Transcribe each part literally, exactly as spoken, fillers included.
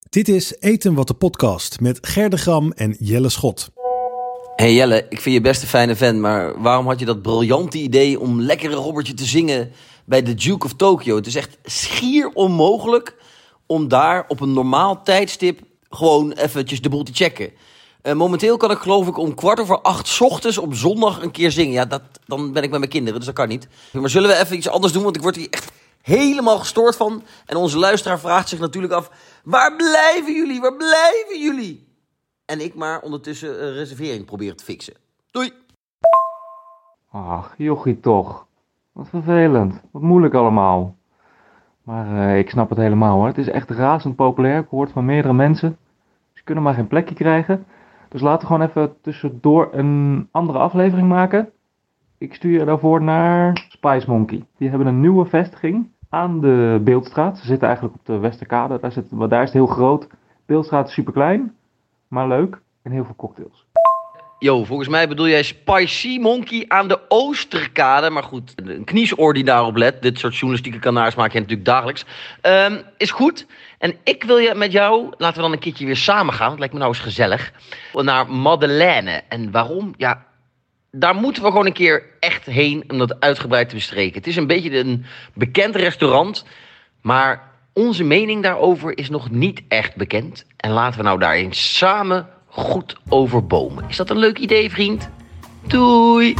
Dit is Eten wat de podcast met Ger de Gram en Jelle Schot. Hey Jelle, ik vind je best een fijne vent, maar waarom had je dat briljante idee om lekkere Robbertje te zingen bij de Duke of Tokyo? Het is echt schier onmogelijk om daar op een normaal tijdstip gewoon eventjes de boel te checken. Uh, momenteel kan ik geloof ik om kwart over acht 's ochtends op zondag een keer zingen. Ja, dat, dan ben ik met mijn kinderen, dus dat kan niet. Maar zullen we even iets anders doen, want ik word hier echt helemaal gestoord van. En onze luisteraar vraagt zich natuurlijk af, waar blijven jullie, waar blijven jullie? En ik maar ondertussen een reservering proberen te fixen. Doei! Ach, jochie toch. Wat vervelend. Wat moeilijk allemaal. Maar uh, ik snap het helemaal hoor. Het is echt razend populair. Ik hoor het van meerdere mensen. Ze kunnen maar geen plekje krijgen. Dus laten we gewoon even tussendoor een andere aflevering maken. Ik stuur je daarvoor naar Spice Monkey. Die hebben een nieuwe vestiging aan de Beeldstraat. Ze zitten eigenlijk op de Westerkade. Daar, zit, daar is het heel groot. Beeldstraat is super klein. Maar leuk en heel veel cocktails. Yo, volgens mij bedoel jij Spicy Monkey aan de Oosterkade. Maar goed, een kniesoor die daarop let. Dit soort journalistieke kanaars maak je natuurlijk dagelijks. Um, is goed. En ik wil je met jou, laten we dan een keertje weer samen gaan. Het lijkt me nou eens gezellig. Naar Madeleine. En waarom? Ja, daar moeten we gewoon een keer echt heen om dat uitgebreid te bespreken. Het is een beetje een bekend restaurant. Maar onze mening daarover is nog niet echt bekend. En laten we nou daar eens samen goed over bomen. Is dat een leuk idee, vriend? Doei!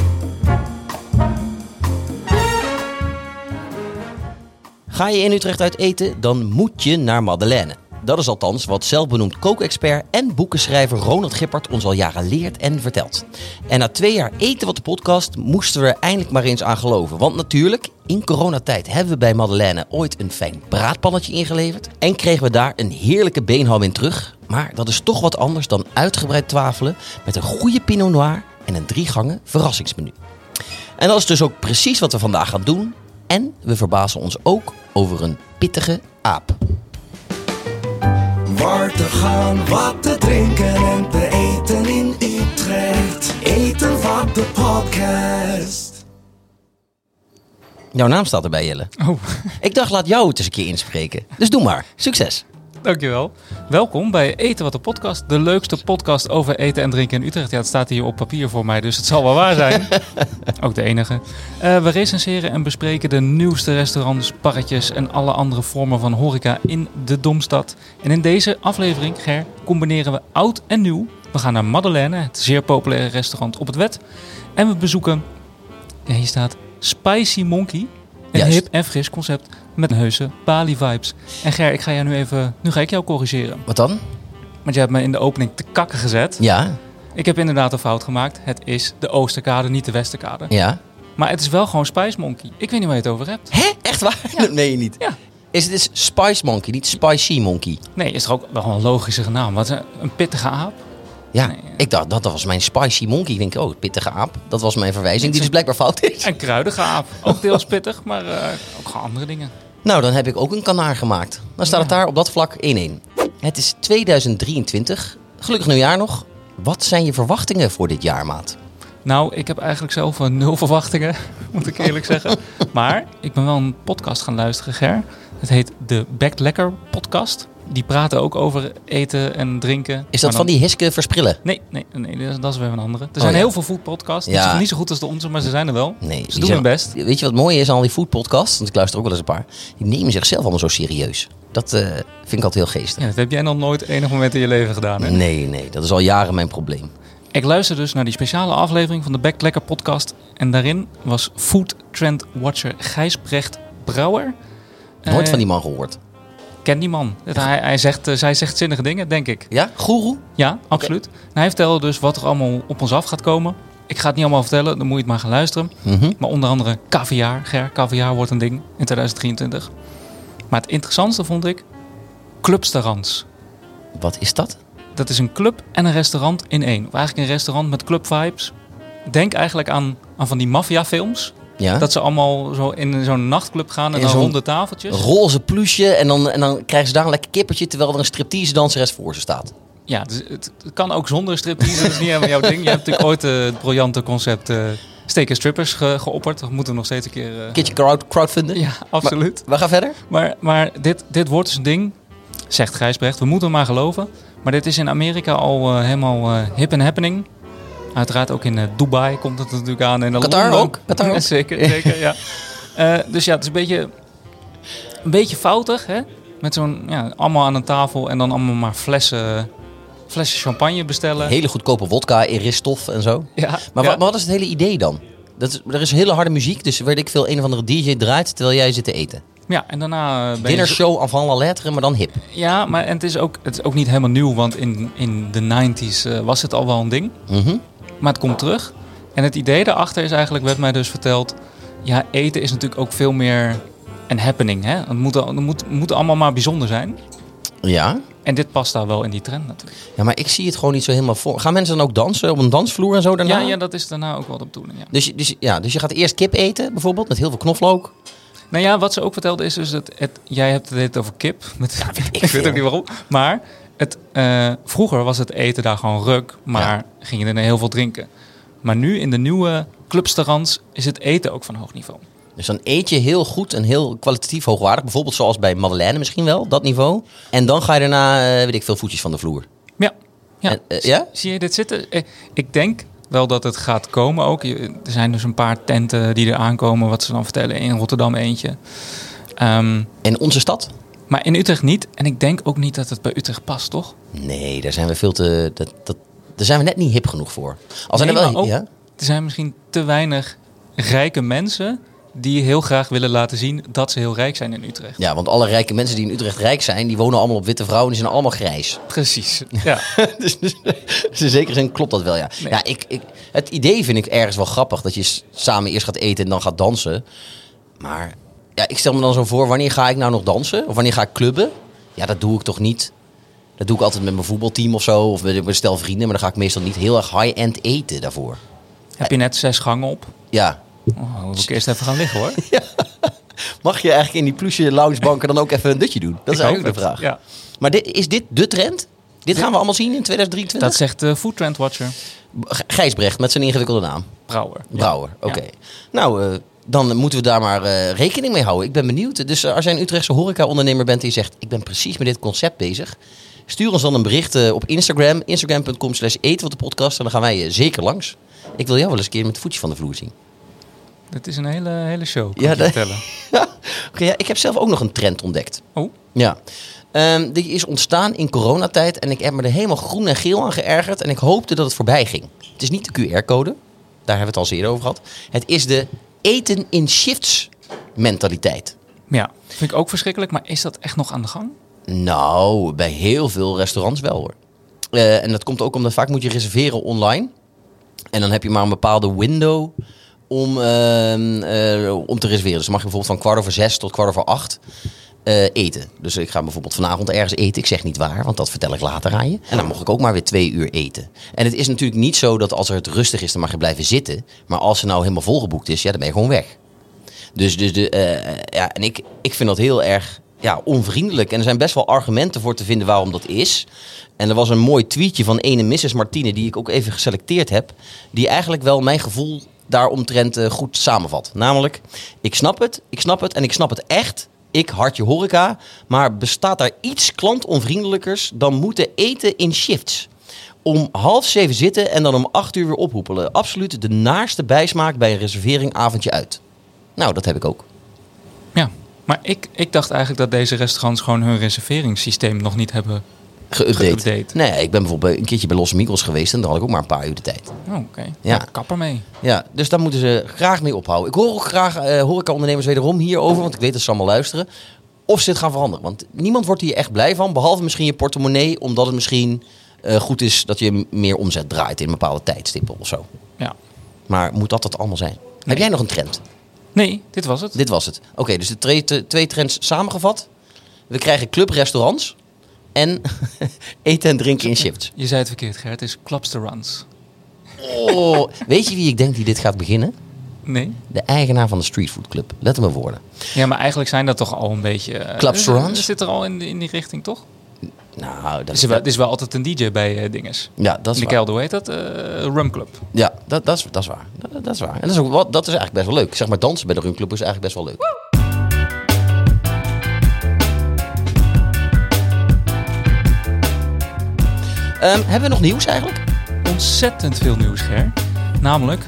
Ga je in Utrecht uit eten, dan moet je naar Madeleine. Dat is althans wat zelfbenoemd kookexpert en boekenschrijver Ronald Gippert ons al jaren leert en vertelt. En na twee jaar Eten wat de podcast moesten we er eindelijk maar eens aan geloven. Want natuurlijk, in coronatijd hebben we bij Madeleine ooit een fijn braadpannetje ingeleverd. En kregen we daar een heerlijke beenham in terug. Maar dat is toch wat anders dan uitgebreid twafelen met een goede Pinot Noir en een drie gangen verrassingsmenu. En dat is dus ook precies wat we vandaag gaan doen. En we verbazen ons ook over een pittige aap. Waar te gaan, wat te drinken en te eten in Utrecht. Eten wat de podcast. Jouw naam staat erbij, Jelle. Oh. Ik dacht, laat jou het eens een keer inspreken. Dus doe maar. Succes. Dankjewel. Welkom bij Eten wat de podcast. De leukste podcast over eten en drinken in Utrecht. Ja, het staat hier op papier voor mij, dus het zal wel waar zijn. Ook de enige. Uh, we recenseren en bespreken de nieuwste restaurants, parretjes en alle andere vormen van horeca in de Domstad. En in deze aflevering, Ger, combineren we oud en nieuw. We gaan naar Madeleine, het zeer populaire restaurant op het Wet. En we bezoeken, ja, hier staat Spicy Monkey. Een Juist. hip en fris concept met een heuse Bali-vibes. En Ger, ik ga jou nu even, nu ga ik jou corrigeren. Wat dan? Want jij hebt me in de opening te kakken gezet. Ja, Ik heb inderdaad een fout gemaakt. Het is de Oosterkade, niet de Westerkade. ja. Maar het is wel gewoon Spice Monkey. Ik weet niet waar je het over hebt. Hè? Echt waar? Ja. Dat meen je niet. Ja. Is het dus Spice Monkey, niet Spicy Monkey? Nee, is toch ook wel een logische naam. Wat een, een pittige aap. Ja, Nee. ik dacht, dat was mijn Spicy Monkey. Ik denk, oh, pittige aap. Dat was mijn verwijzing, die dus blijkbaar fout is. En kruidige aap. Ook deels pittig, maar uh, ook gewoon andere dingen. Nou, dan heb ik ook een kanaar gemaakt. Dan staat het daar op dat vlak één-één. Het is tweeduizend drieëntwintig. Gelukkig nieuwjaar nog. Wat zijn je verwachtingen voor dit jaar, maat? Nou, ik heb eigenlijk zelf uh, nul verwachtingen, moet ik eerlijk zeggen. Maar ik ben wel een podcast gaan luisteren, Ger. Het heet de Bekt Lekker podcast. Die praten ook over eten en drinken. Is dat Maar van dan- die Hiske Versprillen? Nee, nee, nee, dat is- dat is weer een andere. Er zijn ja. heel veel foodpodcasts. Die Ja. zijn niet zo goed als de onze, maar ze zijn er wel. Nee. Ze die doen zijn- hun best. Weet je wat mooi is aan al die foodpodcasts? Want ik luister ook wel eens een paar. Die nemen zichzelf allemaal zo serieus. Dat uh, vind ik altijd heel geestig. Ja, dat heb jij nog nooit enig moment in je leven gedaan, hè? Nee, nee. Dat is al jaren mijn probleem. Ik luister dus naar die speciale aflevering van de Bekt Lekker podcast. En daarin was food trend watcher Gijsbrecht Brouwer. Nooit Eh, van die man gehoord. Ken die man. Het- Hij, hij zegt, uh, zij zegt zinnige dingen, denk ik. Ja? Goeroe? Ja, absoluut. En hij vertelde dus wat er allemaal op ons af gaat komen. Ik ga het niet allemaal vertellen, dan moet je het maar gaan luisteren. Mhm. Maar onder andere caviar. Ger, caviar wordt een ding in tweeduizend drieëntwintig. Maar het interessantste vond ik clubsterrants. Wat is dat? Dat is een club en een restaurant in één. Of eigenlijk een restaurant met club vibes. Denk eigenlijk aan, aan van die maffiafilms. Ja? Dat ze allemaal zo in zo'n nachtclub gaan en In dan zo'n ronde tafeltjes. roze plusje en dan, en dan krijgen ze daar een lekker kippertje terwijl er een striptease danseres voor ze staat. Ja, dus het, het kan ook zonder striptease. Dat is niet helemaal jouw ding. Je hebt natuurlijk ooit uh, het briljante concept uh, steken strippers ge, geopperd. Dat moeten we nog steeds een keer... Uh... Een keertje crowd, crowdfunden. Ja, absoluut. Maar, we gaan verder. Maar, maar dit, dit wordt dus een ding. zegt Gijsbrecht. We moeten hem maar geloven. Maar dit is in Amerika al uh, helemaal uh, hip en happening. Uiteraard ook in uh, Dubai komt het natuurlijk aan. En Qatar Londen. ook? Qatar ook? Zeker, zeker, ja. Uh, dus ja, het is een beetje, een beetje foutig, hè? Met zo'n, ja, allemaal aan een tafel en dan allemaal maar flessen, flessen champagne bestellen. Hele goedkope wodka, Eristoff en zo. Ja, Maar ja. wat, wat is het hele idee dan? Dat is, er is hele harde muziek, dus weet ik veel, een of andere D J draait terwijl jij zit te eten. Ja, en daarna uh, ben je... Dinner show avant la lettre, maar dan hip. Ja, maar en het, is ook, het is ook niet helemaal nieuw, want in, in de negentig uh, was het al wel een ding. Mm-hmm. Maar het komt terug. En het idee daarachter is eigenlijk, werd mij dus verteld... Ja, eten is natuurlijk ook veel meer een happening. Hè? Het moet, het moet, moet allemaal maar bijzonder zijn. Ja. En dit past daar wel in die trend natuurlijk. Ja, maar ik zie het gewoon niet zo helemaal voor. Gaan mensen dan ook dansen op een dansvloer en zo daarna? Ja, ja, dat is daarna ook wel de bedoeling. Ja. Dus, je- dus, ja, dus je gaat eerst kip eten, bijvoorbeeld, met heel veel knoflook. Nou ja, wat ze ook vertelde is dus dat het, jij hebt het over kip. Met, ik veel. weet ook niet waarom. Maar het, uh, vroeger was het eten daar gewoon ruk, maar Ja. ging je er heel veel drinken. Maar nu in de nieuwe clubsterrans is het eten ook van hoog niveau. Dus dan eet je heel goed en heel kwalitatief hoogwaardig. Bijvoorbeeld zoals bij Madeleine misschien wel, dat niveau. En dan ga je daarna, eh, weet ik veel, voetjes van de vloer. Ja. Ja. En, uh, ja? Zie je dit zitten? Eh, Ik denk wel dat het gaat komen ook. Je- Er zijn dus een paar tenten die er aankomen, wat ze dan vertellen. In Rotterdam eentje. Ehm, En onze stad? maar in Utrecht niet. En ik denk ook niet dat het bij Utrecht past, toch? Nee, daar zijn we veel te... Dat, dat, daar zijn we net niet hip genoeg voor. Al zijn Nee, er wel... maar ook- Ja? Er zijn misschien te weinig rijke mensen die heel graag willen laten zien dat ze heel rijk zijn in Utrecht. ja, want alle rijke mensen die in Utrecht rijk zijn, die wonen allemaal op witte vrouwen en die zijn allemaal grijs. Precies. Ja. dus, dus, dus in zekere zin klopt dat wel, ja. Nee. ja ik, ik, het idee vind ik ergens wel grappig, dat je s- samen eerst gaat eten en dan gaat dansen. Maar ja, ik stel me dan zo voor, wanneer ga ik nou nog dansen? Of wanneer ga ik clubben? Ja, dat doe ik toch niet. Dat doe ik altijd met mijn voetbalteam of zo, of met met een stel vrienden. Maar dan ga ik meestal niet heel erg high-end eten daarvoor. Heb je net zes gangen op? Ja. Oh, dan moet ik eerst even gaan liggen hoor. Mag je eigenlijk in die plusje loungebanken dan ook even een dutje doen? Dat is Ik hoop eigenlijk de het. vraag. Ja. Maar dit, is dit de trend? Dit gaan we allemaal zien in tweeduizend drieëntwintig? Dat zegt de Food Trend Watcher. G- Gijsbrecht met zijn ingewikkelde naam. Brouwer. Brouwer, oké. Nou, uh, dan moeten we daar maar uh, rekening mee houden. Ik ben benieuwd. Dus uh, als jij een Utrechtse horeca-ondernemer bent en je zegt... ik ben precies met dit concept bezig... stuur ons dan een bericht uh, op Instagram. Instagram punt com slash eten wat de podcast. En dan gaan wij uh, zeker langs. Ik wil jou wel eens een keer met de voetjes van de vloer zien. Dit is een hele, hele show, kan Ja, ik je dat- vertellen. Ja, oké, ja, ik heb zelf ook nog een trend ontdekt. Oh, Ja. Ehm, die is ontstaan in coronatijd en ik heb me er helemaal groen en geel aan geërgerd en ik hoopte dat het voorbij ging. Het is niet de Q R-code, daar hebben we het al eerder over gehad. Het is de eten in shifts mentaliteit. ja. Vind ik ook verschrikkelijk, maar is dat echt nog aan de gang? Nou, bij heel veel restaurants wel hoor. Eh, en dat komt ook omdat vaak moet je reserveren online. En dan heb je maar een bepaalde window om, ehm, eh, om te reserveren. Dus dan mag je bijvoorbeeld van kwart over zes tot kwart over acht eh, eten. Dus ik ga bijvoorbeeld vanavond ergens eten. Ik zeg niet waar, want dat vertel ik later aan je. En dan mocht ik ook maar weer twee uur eten. En het is natuurlijk niet zo dat als er het rustig is, dan mag je blijven zitten. Maar als er nou helemaal volgeboekt is, ja, dan ben je gewoon weg. Dus, dus de, eh, ja, en ik, ik vind dat heel erg ja, onvriendelijk. En er zijn best wel argumenten voor te vinden waarom dat is. En er was een mooi tweetje van ene missus Martine, die ik ook even geselecteerd heb. Die eigenlijk wel mijn gevoel daaromtrent uh, goed samenvat. Namelijk, ik snap het, ik snap het en ik snap het echt. Ik hartje horeca. Maar bestaat daar iets klantonvriendelijkers dan moeten eten in shifts? Om half zeven zitten en dan om acht uur weer ophoepelen. Absoluut de naarste bijsmaak bij een reservering avondje uit. Nou, dat heb ik ook. Ja, maar ik, ik dacht eigenlijk dat deze restaurants gewoon hun reserveringssysteem nog niet hebben. Geüpdate. Geüpdate. Nee, ik ben bijvoorbeeld een keertje bij Losse Mikkels geweest en dan had ik ook maar een paar uur de tijd. Oh, oké. Ja. Ja, kap ermee. Ja, dus daar moeten ze graag mee ophouden. Ik hoor ook graag uh, horecaondernemers wederom hierover, want ik weet dat ze allemaal luisteren. Of ze het gaan veranderen. Want niemand wordt hier echt blij van, behalve misschien je portemonnee, omdat het misschien uh, goed is dat je meer omzet draait in een bepaalde tijdstippen of zo. Ja. Maar moet dat het allemaal zijn? Heb jij nog een trend? Nee, dit was het. Dit was het. Oké, okay, dus de twee, te, twee trends samengevat. We krijgen clubrestaurants en eten en drinken in shifts. Je zei het verkeerd, Gert. Het is Clubsterruns. Oh, weet je wie ik denk die dit gaat beginnen? Nee? De eigenaar van de Streetfood Club. Let op mijn woorden. Ja, maar eigenlijk zijn dat toch al een beetje... Uh, Clubsterruns? Dat zit er al in, in die richting, toch? Nou, dat Er is, wel, er is wel altijd een D J bij uh, dinges. Ja, dat is In de waar. kelder, hoe heet dat? Uh, Rum Club. Ja, dat, dat, is, dat is waar. Dat, dat is waar. En dat is, ook, wat, dat is eigenlijk best wel leuk. Zeg maar dansen bij de Rumclub is eigenlijk best wel leuk. Um, hebben we nog nieuws eigenlijk? Ontzettend veel nieuws, Ger. Namelijk,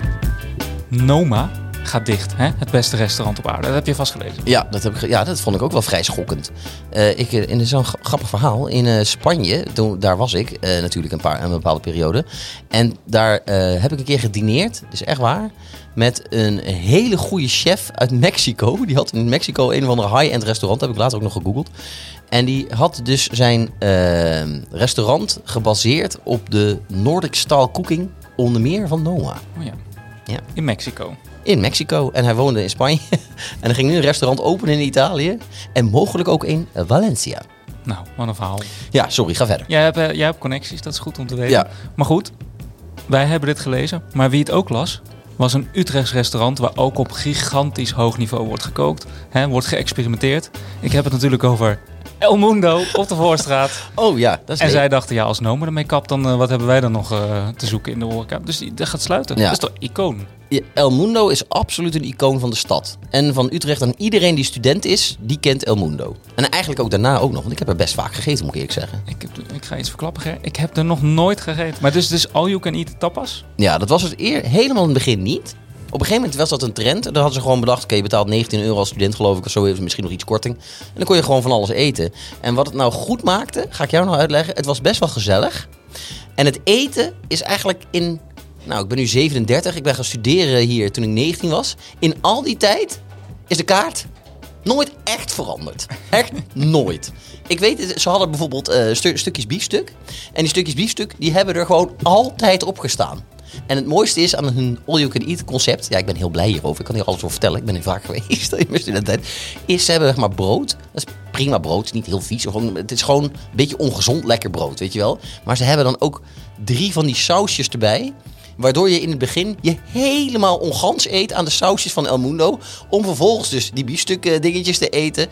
Noma gaat dicht. Hè? Het beste restaurant op aarde. Dat heb je vast gelezen. Ja, dat, heb ik, ja, dat vond ik ook wel vrij schokkend. Uh, ik, in zo'n grappig verhaal. In uh, Spanje, toen, daar was ik uh, natuurlijk een, paar, een bepaalde periode. En daar uh, heb ik een keer gedineerd, dat is echt waar, met een hele goede chef uit Mexico. Die had in Mexico een of ander high-end restaurant, dat heb ik later ook nog gegoogeld. En die had dus zijn uh, restaurant gebaseerd op de Nordic style cooking, onder meer van Noma. Oh ja. Ja. In Mexico. In Mexico. En hij woonde in Spanje. En er ging nu een restaurant openen in Italië. En mogelijk ook in Valencia. Nou, wat een verhaal. Ja, sorry, ga verder. Jij hebt, uh, jij hebt connecties, dat is goed om te weten. Ja. Maar goed, wij hebben dit gelezen. Maar wie het ook las, was een Utrechts restaurant waar ook op gigantisch hoog niveau wordt gekookt. Hè, wordt geëxperimenteerd. Ik heb het natuurlijk over El Mundo op de Voorstraat. Oh ja, dat is En leuk. zij dachten, ja, als Noma ermee kapt, dan uh, wat hebben wij dan nog uh, te zoeken in de horeca? Dus die, dat gaat sluiten. Ja. Dat is toch icoon? El Mundo is absoluut een icoon van de stad. En van Utrecht. En iedereen die student is, die kent El Mundo. En eigenlijk ook daarna ook nog. Want ik heb er best vaak gegeten, moet ik eerlijk zeggen. Ik, heb, ik ga iets verklappen, Ger. Ik heb er nog nooit gegeten. Maar dus, dus all you can eat tapas? Ja, dat was het eer, helemaal in het begin niet. Op een gegeven moment was dat een trend. Dan hadden ze gewoon bedacht, oké, okay, je betaalt negentien euro als student geloof ik. Of zo, misschien nog iets korting. En dan kon je gewoon van alles eten. En wat het nou goed maakte, ga ik jou nou uitleggen. Het was best wel gezellig. En het eten is eigenlijk in... Nou, ik ben nu zevenendertig. Ik ben gaan studeren hier toen ik negentien was. In al die tijd is de kaart nooit echt veranderd. Echt nooit. Ik weet het, ze hadden bijvoorbeeld uh, stu- stukjes biefstuk. En die stukjes biefstuk, die hebben er gewoon altijd op gestaan. En het mooiste is aan hun all-you-can-eat concept... Ja, ik ben heel blij hierover. Ik kan hier alles over vertellen. Ik ben hier vaak geweest in mijn studententijd. Is, ze hebben zeg maar brood. Dat is prima brood. Het is niet heel vies. Gewoon, het is gewoon een beetje ongezond lekker brood, weet je wel. Maar ze hebben dan ook drie van die sausjes erbij... Waardoor je in het begin je helemaal ongans eet aan de sausjes van El Mundo. Om vervolgens dus die biefstuk dingetjes te eten.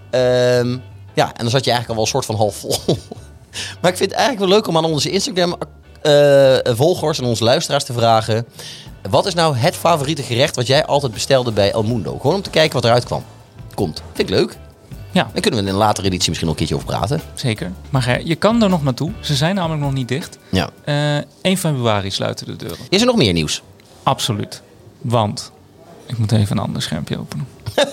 Um, ja, en dan zat je eigenlijk al wel een soort van half vol. Maar ik vind het eigenlijk wel leuk om aan onze Instagram uh, volgers en onze luisteraars te vragen. Wat is nou het favoriete gerecht wat jij altijd bestelde bij El Mundo? Gewoon om te kijken wat eruit kwam. Komt. Vind ik leuk. Ja. Dan kunnen we in een latere editie misschien nog een keertje over praten. Zeker. Maar Ger, je kan er nog naartoe. Ze zijn namelijk nog niet dicht. Ja. Uh, één februari sluiten de deuren. Is er nog meer nieuws? Absoluut. Want... Ik moet even een ander schermpje openen.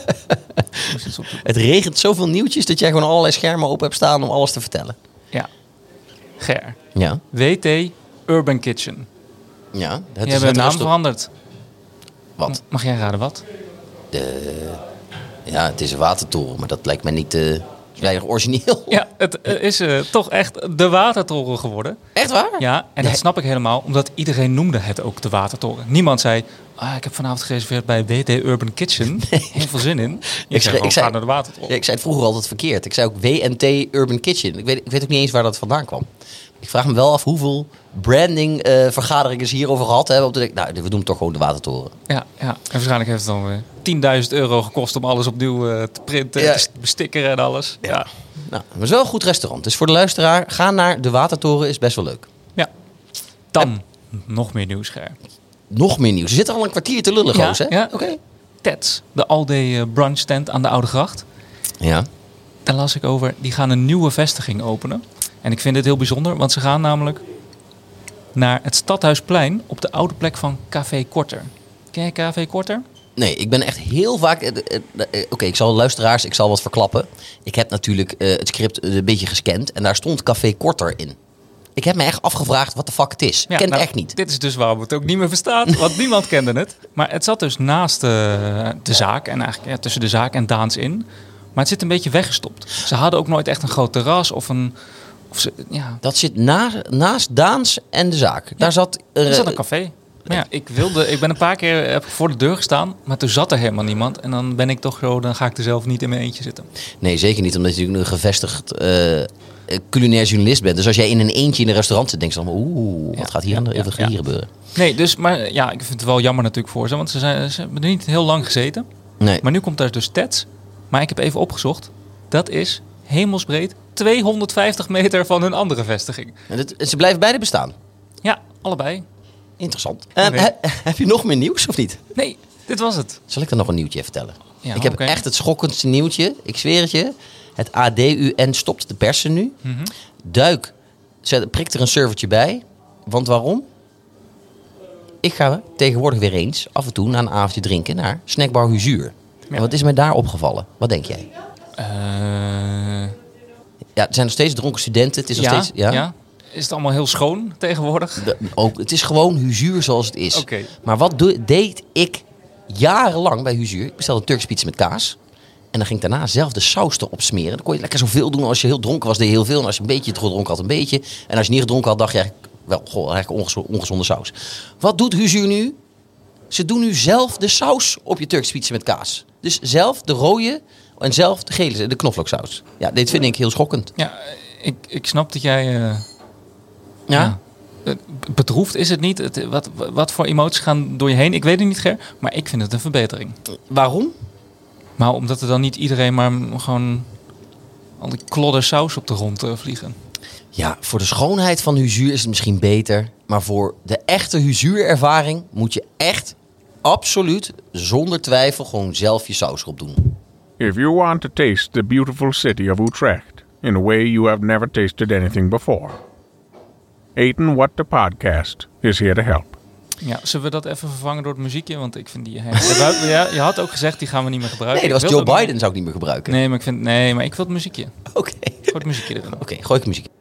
Het regent zoveel nieuwtjes dat jij gewoon allerlei schermen open hebt staan om alles te vertellen. Ja. Ger. Ja. W T Urban Kitchen. Ja. Het Die is hebben hun naam restaur- veranderd. Wat? Mag jij raden wat? De... Ja, het is een watertoren, maar dat lijkt mij niet uh, weinig origineel. Ja, het uh, is uh, toch echt de watertoren geworden. Echt waar? Ja, en dat Nee. snap ik helemaal, omdat iedereen noemde het ook de watertoren. Niemand zei, ah, ik heb vanavond gereserveerd bij W T Urban Kitchen. Nee. Heel veel zin in. Ik, Ik zei, zei- gewoon, ik zei- ga naar de watertoren. Ja, ik zei het vroeger altijd verkeerd. Ik zei ook W N T Urban Kitchen. Ik weet, ik weet ook niet eens waar dat vandaan kwam. Ik vraag me wel af hoeveel branding uh, vergaderingen ze hierover gehad hebben. Om te denken, nou, we doen toch gewoon de watertoren. Ja, ja, en waarschijnlijk heeft het dan weer tienduizend euro gekost om alles opnieuw uh, te printen, Ja. te bestikkeren en alles. Ja. Ja. Nou, maar het is wel een goed restaurant. Dus voor de luisteraar, ga naar de watertoren, is best wel leuk. Dan nog meer nieuws, Ger. Nog meer nieuws. We zitten al een kwartier te lullen, Ja, goos, hè? ja. Oké. Ted's, de all-day uh, brunch tent aan de Oude Gracht. Ja. Daar las ik over, die gaan een nieuwe vestiging openen. En ik vind dit heel bijzonder, want ze gaan namelijk naar het Stadhuisplein op de oude plek van Café Korter. Ken je Café Korter? Nee, ik ben echt heel vaak... eh, eh, eh, Oké, okay, ik zal luisteraars, ik zal wat verklappen. Ik heb natuurlijk uh, het script een beetje gescand en daar stond Café Korter in. Ik heb me echt afgevraagd wat de fuck het is. Ik Ja, ken nou, het echt niet. Dit is dus waarom het ook niet meer bestaat, want niemand kende het. Maar het zat dus naast uh, de zaak en eigenlijk ja, tussen de zaak en Daans in. Maar het zit een beetje weggestopt. Ze hadden ook nooit echt een groot terras of een... Of ze, ja, Dat zit na, naast Daans en de zaak. Daar zat... Uh, er zat een café. Maar ja, ik, wilde, ik ben een paar keer heb ik voor de deur gestaan, maar toen zat er helemaal niemand. En dan ben ik toch zo, dan ga ik er zelf niet in mijn eentje zitten. Nee, zeker niet, omdat je natuurlijk een gevestigd uh, culinair journalist bent. Dus als jij in een eentje in een restaurant zit, denk je dan... Oeh, wat Ja, gaat hier, ja, aan de, ja, wat gaat hier ja. gebeuren? Nee, dus, maar ja, ik vind het wel jammer natuurlijk voor ze, want ze, zijn, ze hebben er niet heel lang gezeten. Nee. Maar nu komt daar dus Ted's. Maar ik heb even opgezocht. Dat is hemelsbreed tweehonderdvijftig meter van hun andere vestiging. En dit- ze blijven beide bestaan. Ja, allebei. Interessant. Um, Oké. he- heb je nog meer nieuws of niet? Nee, dit was het. Zal ik dan nog een nieuwtje vertellen? Ja, ik heb oké. echt het schokkendste nieuwtje. Ik zweer het je. Het A D U N stopt de persen nu. Mhm. Duik zet, prikt er een servertje bij. Want waarom? Ik ga tegenwoordig weer eens af en toe na een avondje drinken naar Snackbar Huzuur. Ja. En wat is mij daar opgevallen? Wat denk jij? Uh... Ja, er zijn nog steeds dronken studenten. Het is nog ja, steeds, ja? ja. Is het allemaal heel schoon tegenwoordig? De, ook, het is gewoon Huzuur zoals het is. Okay. Maar wat doe, deed ik jarenlang bij Huzuur? Ik bestelde een Turkse pizza met kaas. En dan ging ik daarna zelf de saus erop smeren. Dan kon je lekker zoveel doen. Als je heel dronken was, deed je heel veel. En als je een beetje gedronken had, een beetje. En als je niet gedronken had, dacht je eigenlijk... Wel, goh, eigenlijk ongezonde, ongezonde saus. Wat doet Huzuur nu? Ze doen nu zelf de saus op je Turkse pizza met kaas. Dus zelf de rode en zelf de gele, de knoflooksaus. Ja, dit vind ik heel schokkend. Ja, ik, ik snap dat jij... Uh, ja? ja bedroefd is het niet. Het, wat, wat voor emoties gaan door je heen? Ik weet het niet, Ger. Maar ik vind het een verbetering. Waarom? Maar omdat er dan niet iedereen maar gewoon... al die klodder saus op de grond uh, vliegen. Ja, voor de schoonheid van Huzuur is het misschien beter. Maar voor de echte Huzuur-ervaring moet je echt absoluut, zonder twijfel, gewoon zelf je saus erop doen. If you want to taste the beautiful city of Utrecht in a way you have never tasted anything before, Eten What the Podcast is here to help. Ja, zullen we dat even vervangen door het muziekje? Want ik vind die... Ja, je had ook gezegd, die gaan we niet meer gebruiken. Nee, dat was Joe Biden, niet... zou ik niet meer gebruiken. Nee, maar ik, vind, nee, maar ik wil het muziekje. Oké. Okay. Gooi het muziekje erin. Oké, okay, gooi ik het muziekje.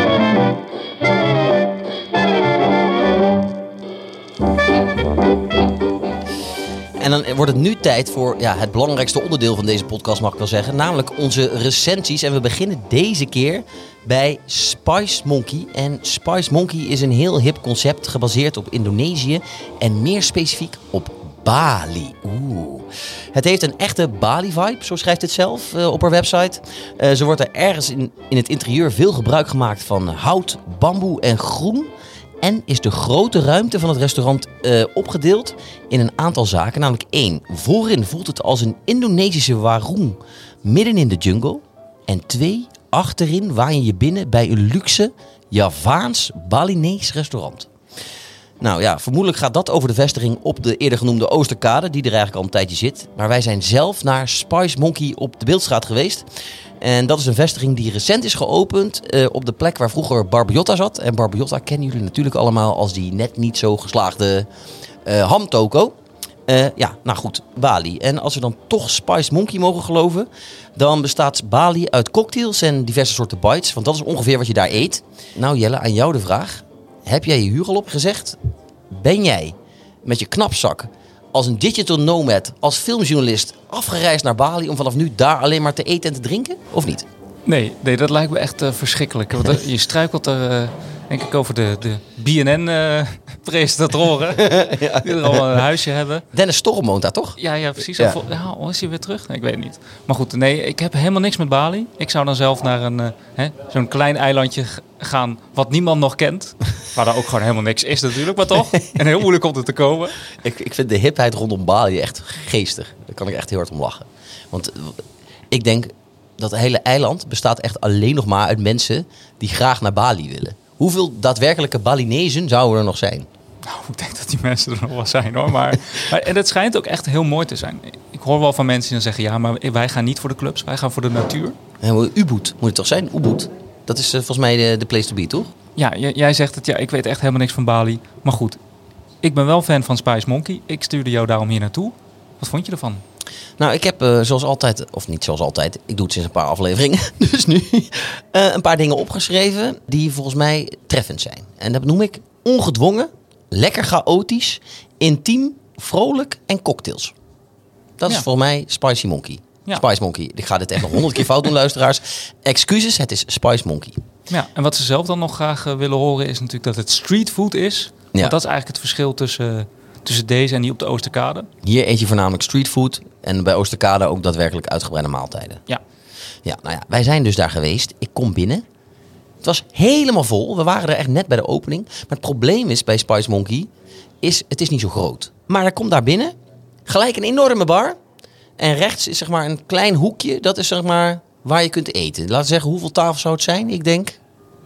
En dan wordt het nu tijd voor ja, het belangrijkste onderdeel van deze podcast, mag ik wel zeggen. Namelijk onze recensies. En we beginnen deze keer bij Spice Monkey. En Spice Monkey is een heel hip concept gebaseerd op Indonesië. En meer specifiek op Bali. Oeh. Het heeft een echte Bali-vibe, zo schrijft het zelf uh, op haar website. Uh, zo wordt er ergens in, in het interieur veel gebruik gemaakt van hout, bamboe en groen. En is de grote ruimte van het restaurant uh, opgedeeld in een aantal zaken. Namelijk één, voorin voelt het als een Indonesische warung midden in de jungle. En twee, achterin waai je je binnen bij een luxe Javaans Balinees restaurant. Nou ja, vermoedelijk gaat dat over de vestiging op de eerder genoemde Oosterkade, die er eigenlijk al een tijdje zit. Maar wij zijn zelf naar Spice Monkey op de Beeldstraat geweest. En dat is een vestiging die recent is geopend uh, op de plek waar vroeger Barbajotta zat. En Barbajotta kennen jullie natuurlijk allemaal als die net niet zo geslaagde uh, hamtoko. Uh, ja, nou goed, Bali. En als we dan toch Spice Monkey mogen geloven, dan bestaat Bali uit cocktails en diverse soorten bites. Want dat is ongeveer wat je daar eet. Nou Jelle, aan jou de vraag. Heb jij je huur al opgezegd? Ben jij met je knapzak als een digital nomad, als filmjournalist afgereisd naar Bali om vanaf nu daar alleen maar te eten en te drinken? Of niet? Nee, nee dat lijkt me echt uh, verschrikkelijk. Want uh, je struikelt er, uh, denk ik, over de, de B N N-presentatoren. Uh, ja. Die er al een huisje hebben. Dennis Storm woont daar, toch? Ja, ja precies. Ja. Of, ja, is hij weer terug? Nee, ik weet het niet. Maar goed, nee, ik heb helemaal niks met Bali. Ik zou dan zelf naar een, uh, hè, zo'n klein eilandje g- gaan wat niemand nog kent. Waar daar ook gewoon helemaal niks is natuurlijk, maar toch. En heel moeilijk om er te komen. Ik, ik vind de hipheid rondom Bali echt geestig. Daar kan ik echt heel hard om lachen. Want ik denk... dat hele eiland bestaat echt alleen nog maar uit mensen die graag naar Bali willen. Hoeveel daadwerkelijke Balinezen zouden er nog zijn? Nou, ik denk dat die mensen er nog wel zijn hoor. Maar, maar, en het schijnt ook echt heel mooi te zijn. Ik hoor wel van mensen die dan zeggen, ja, maar wij gaan niet voor de clubs, wij gaan voor de natuur. En Ubud moet het toch zijn? Ubud. Dat is uh, volgens mij de, de place to be, toch? Ja, j- jij zegt het, ja, ik weet echt helemaal niks van Bali. Maar goed, ik ben wel fan van Spice Monkey. Ik stuurde jou daarom hier naartoe. Wat vond je ervan? Nou, ik heb uh, zoals altijd, of niet zoals altijd, ik doe het sinds een paar afleveringen, dus nu, uh, een paar dingen opgeschreven die volgens mij treffend zijn. En dat noem ik ongedwongen, lekker chaotisch, intiem, vrolijk en cocktails. Dat ja. is volgens mij Spicy Monkey. Ja. Spice Monkey. Ik ga dit echt nog honderd keer fout doen, luisteraars. Excuses, het is Spice Monkey. Ja, en wat ze zelf dan nog graag uh, willen horen is natuurlijk dat het streetfood is. Ja. Want dat is eigenlijk het verschil tussen... Uh, Tussen deze en die op de Oosterkade. Hier eet je voornamelijk streetfood. En bij Oosterkade ook daadwerkelijk uitgebreide maaltijden. Ja. Ja, nou ja, wij zijn dus daar geweest. Ik kom binnen. Het was helemaal vol. We waren er echt net bij de opening. Maar het probleem is bij Spice Monkey, is het is niet zo groot. Maar er komt daar binnen gelijk een enorme bar. En rechts is zeg maar een klein hoekje. Dat is zeg maar waar je kunt eten. Laten we zeggen, hoeveel tafels zou het zijn? Ik denk,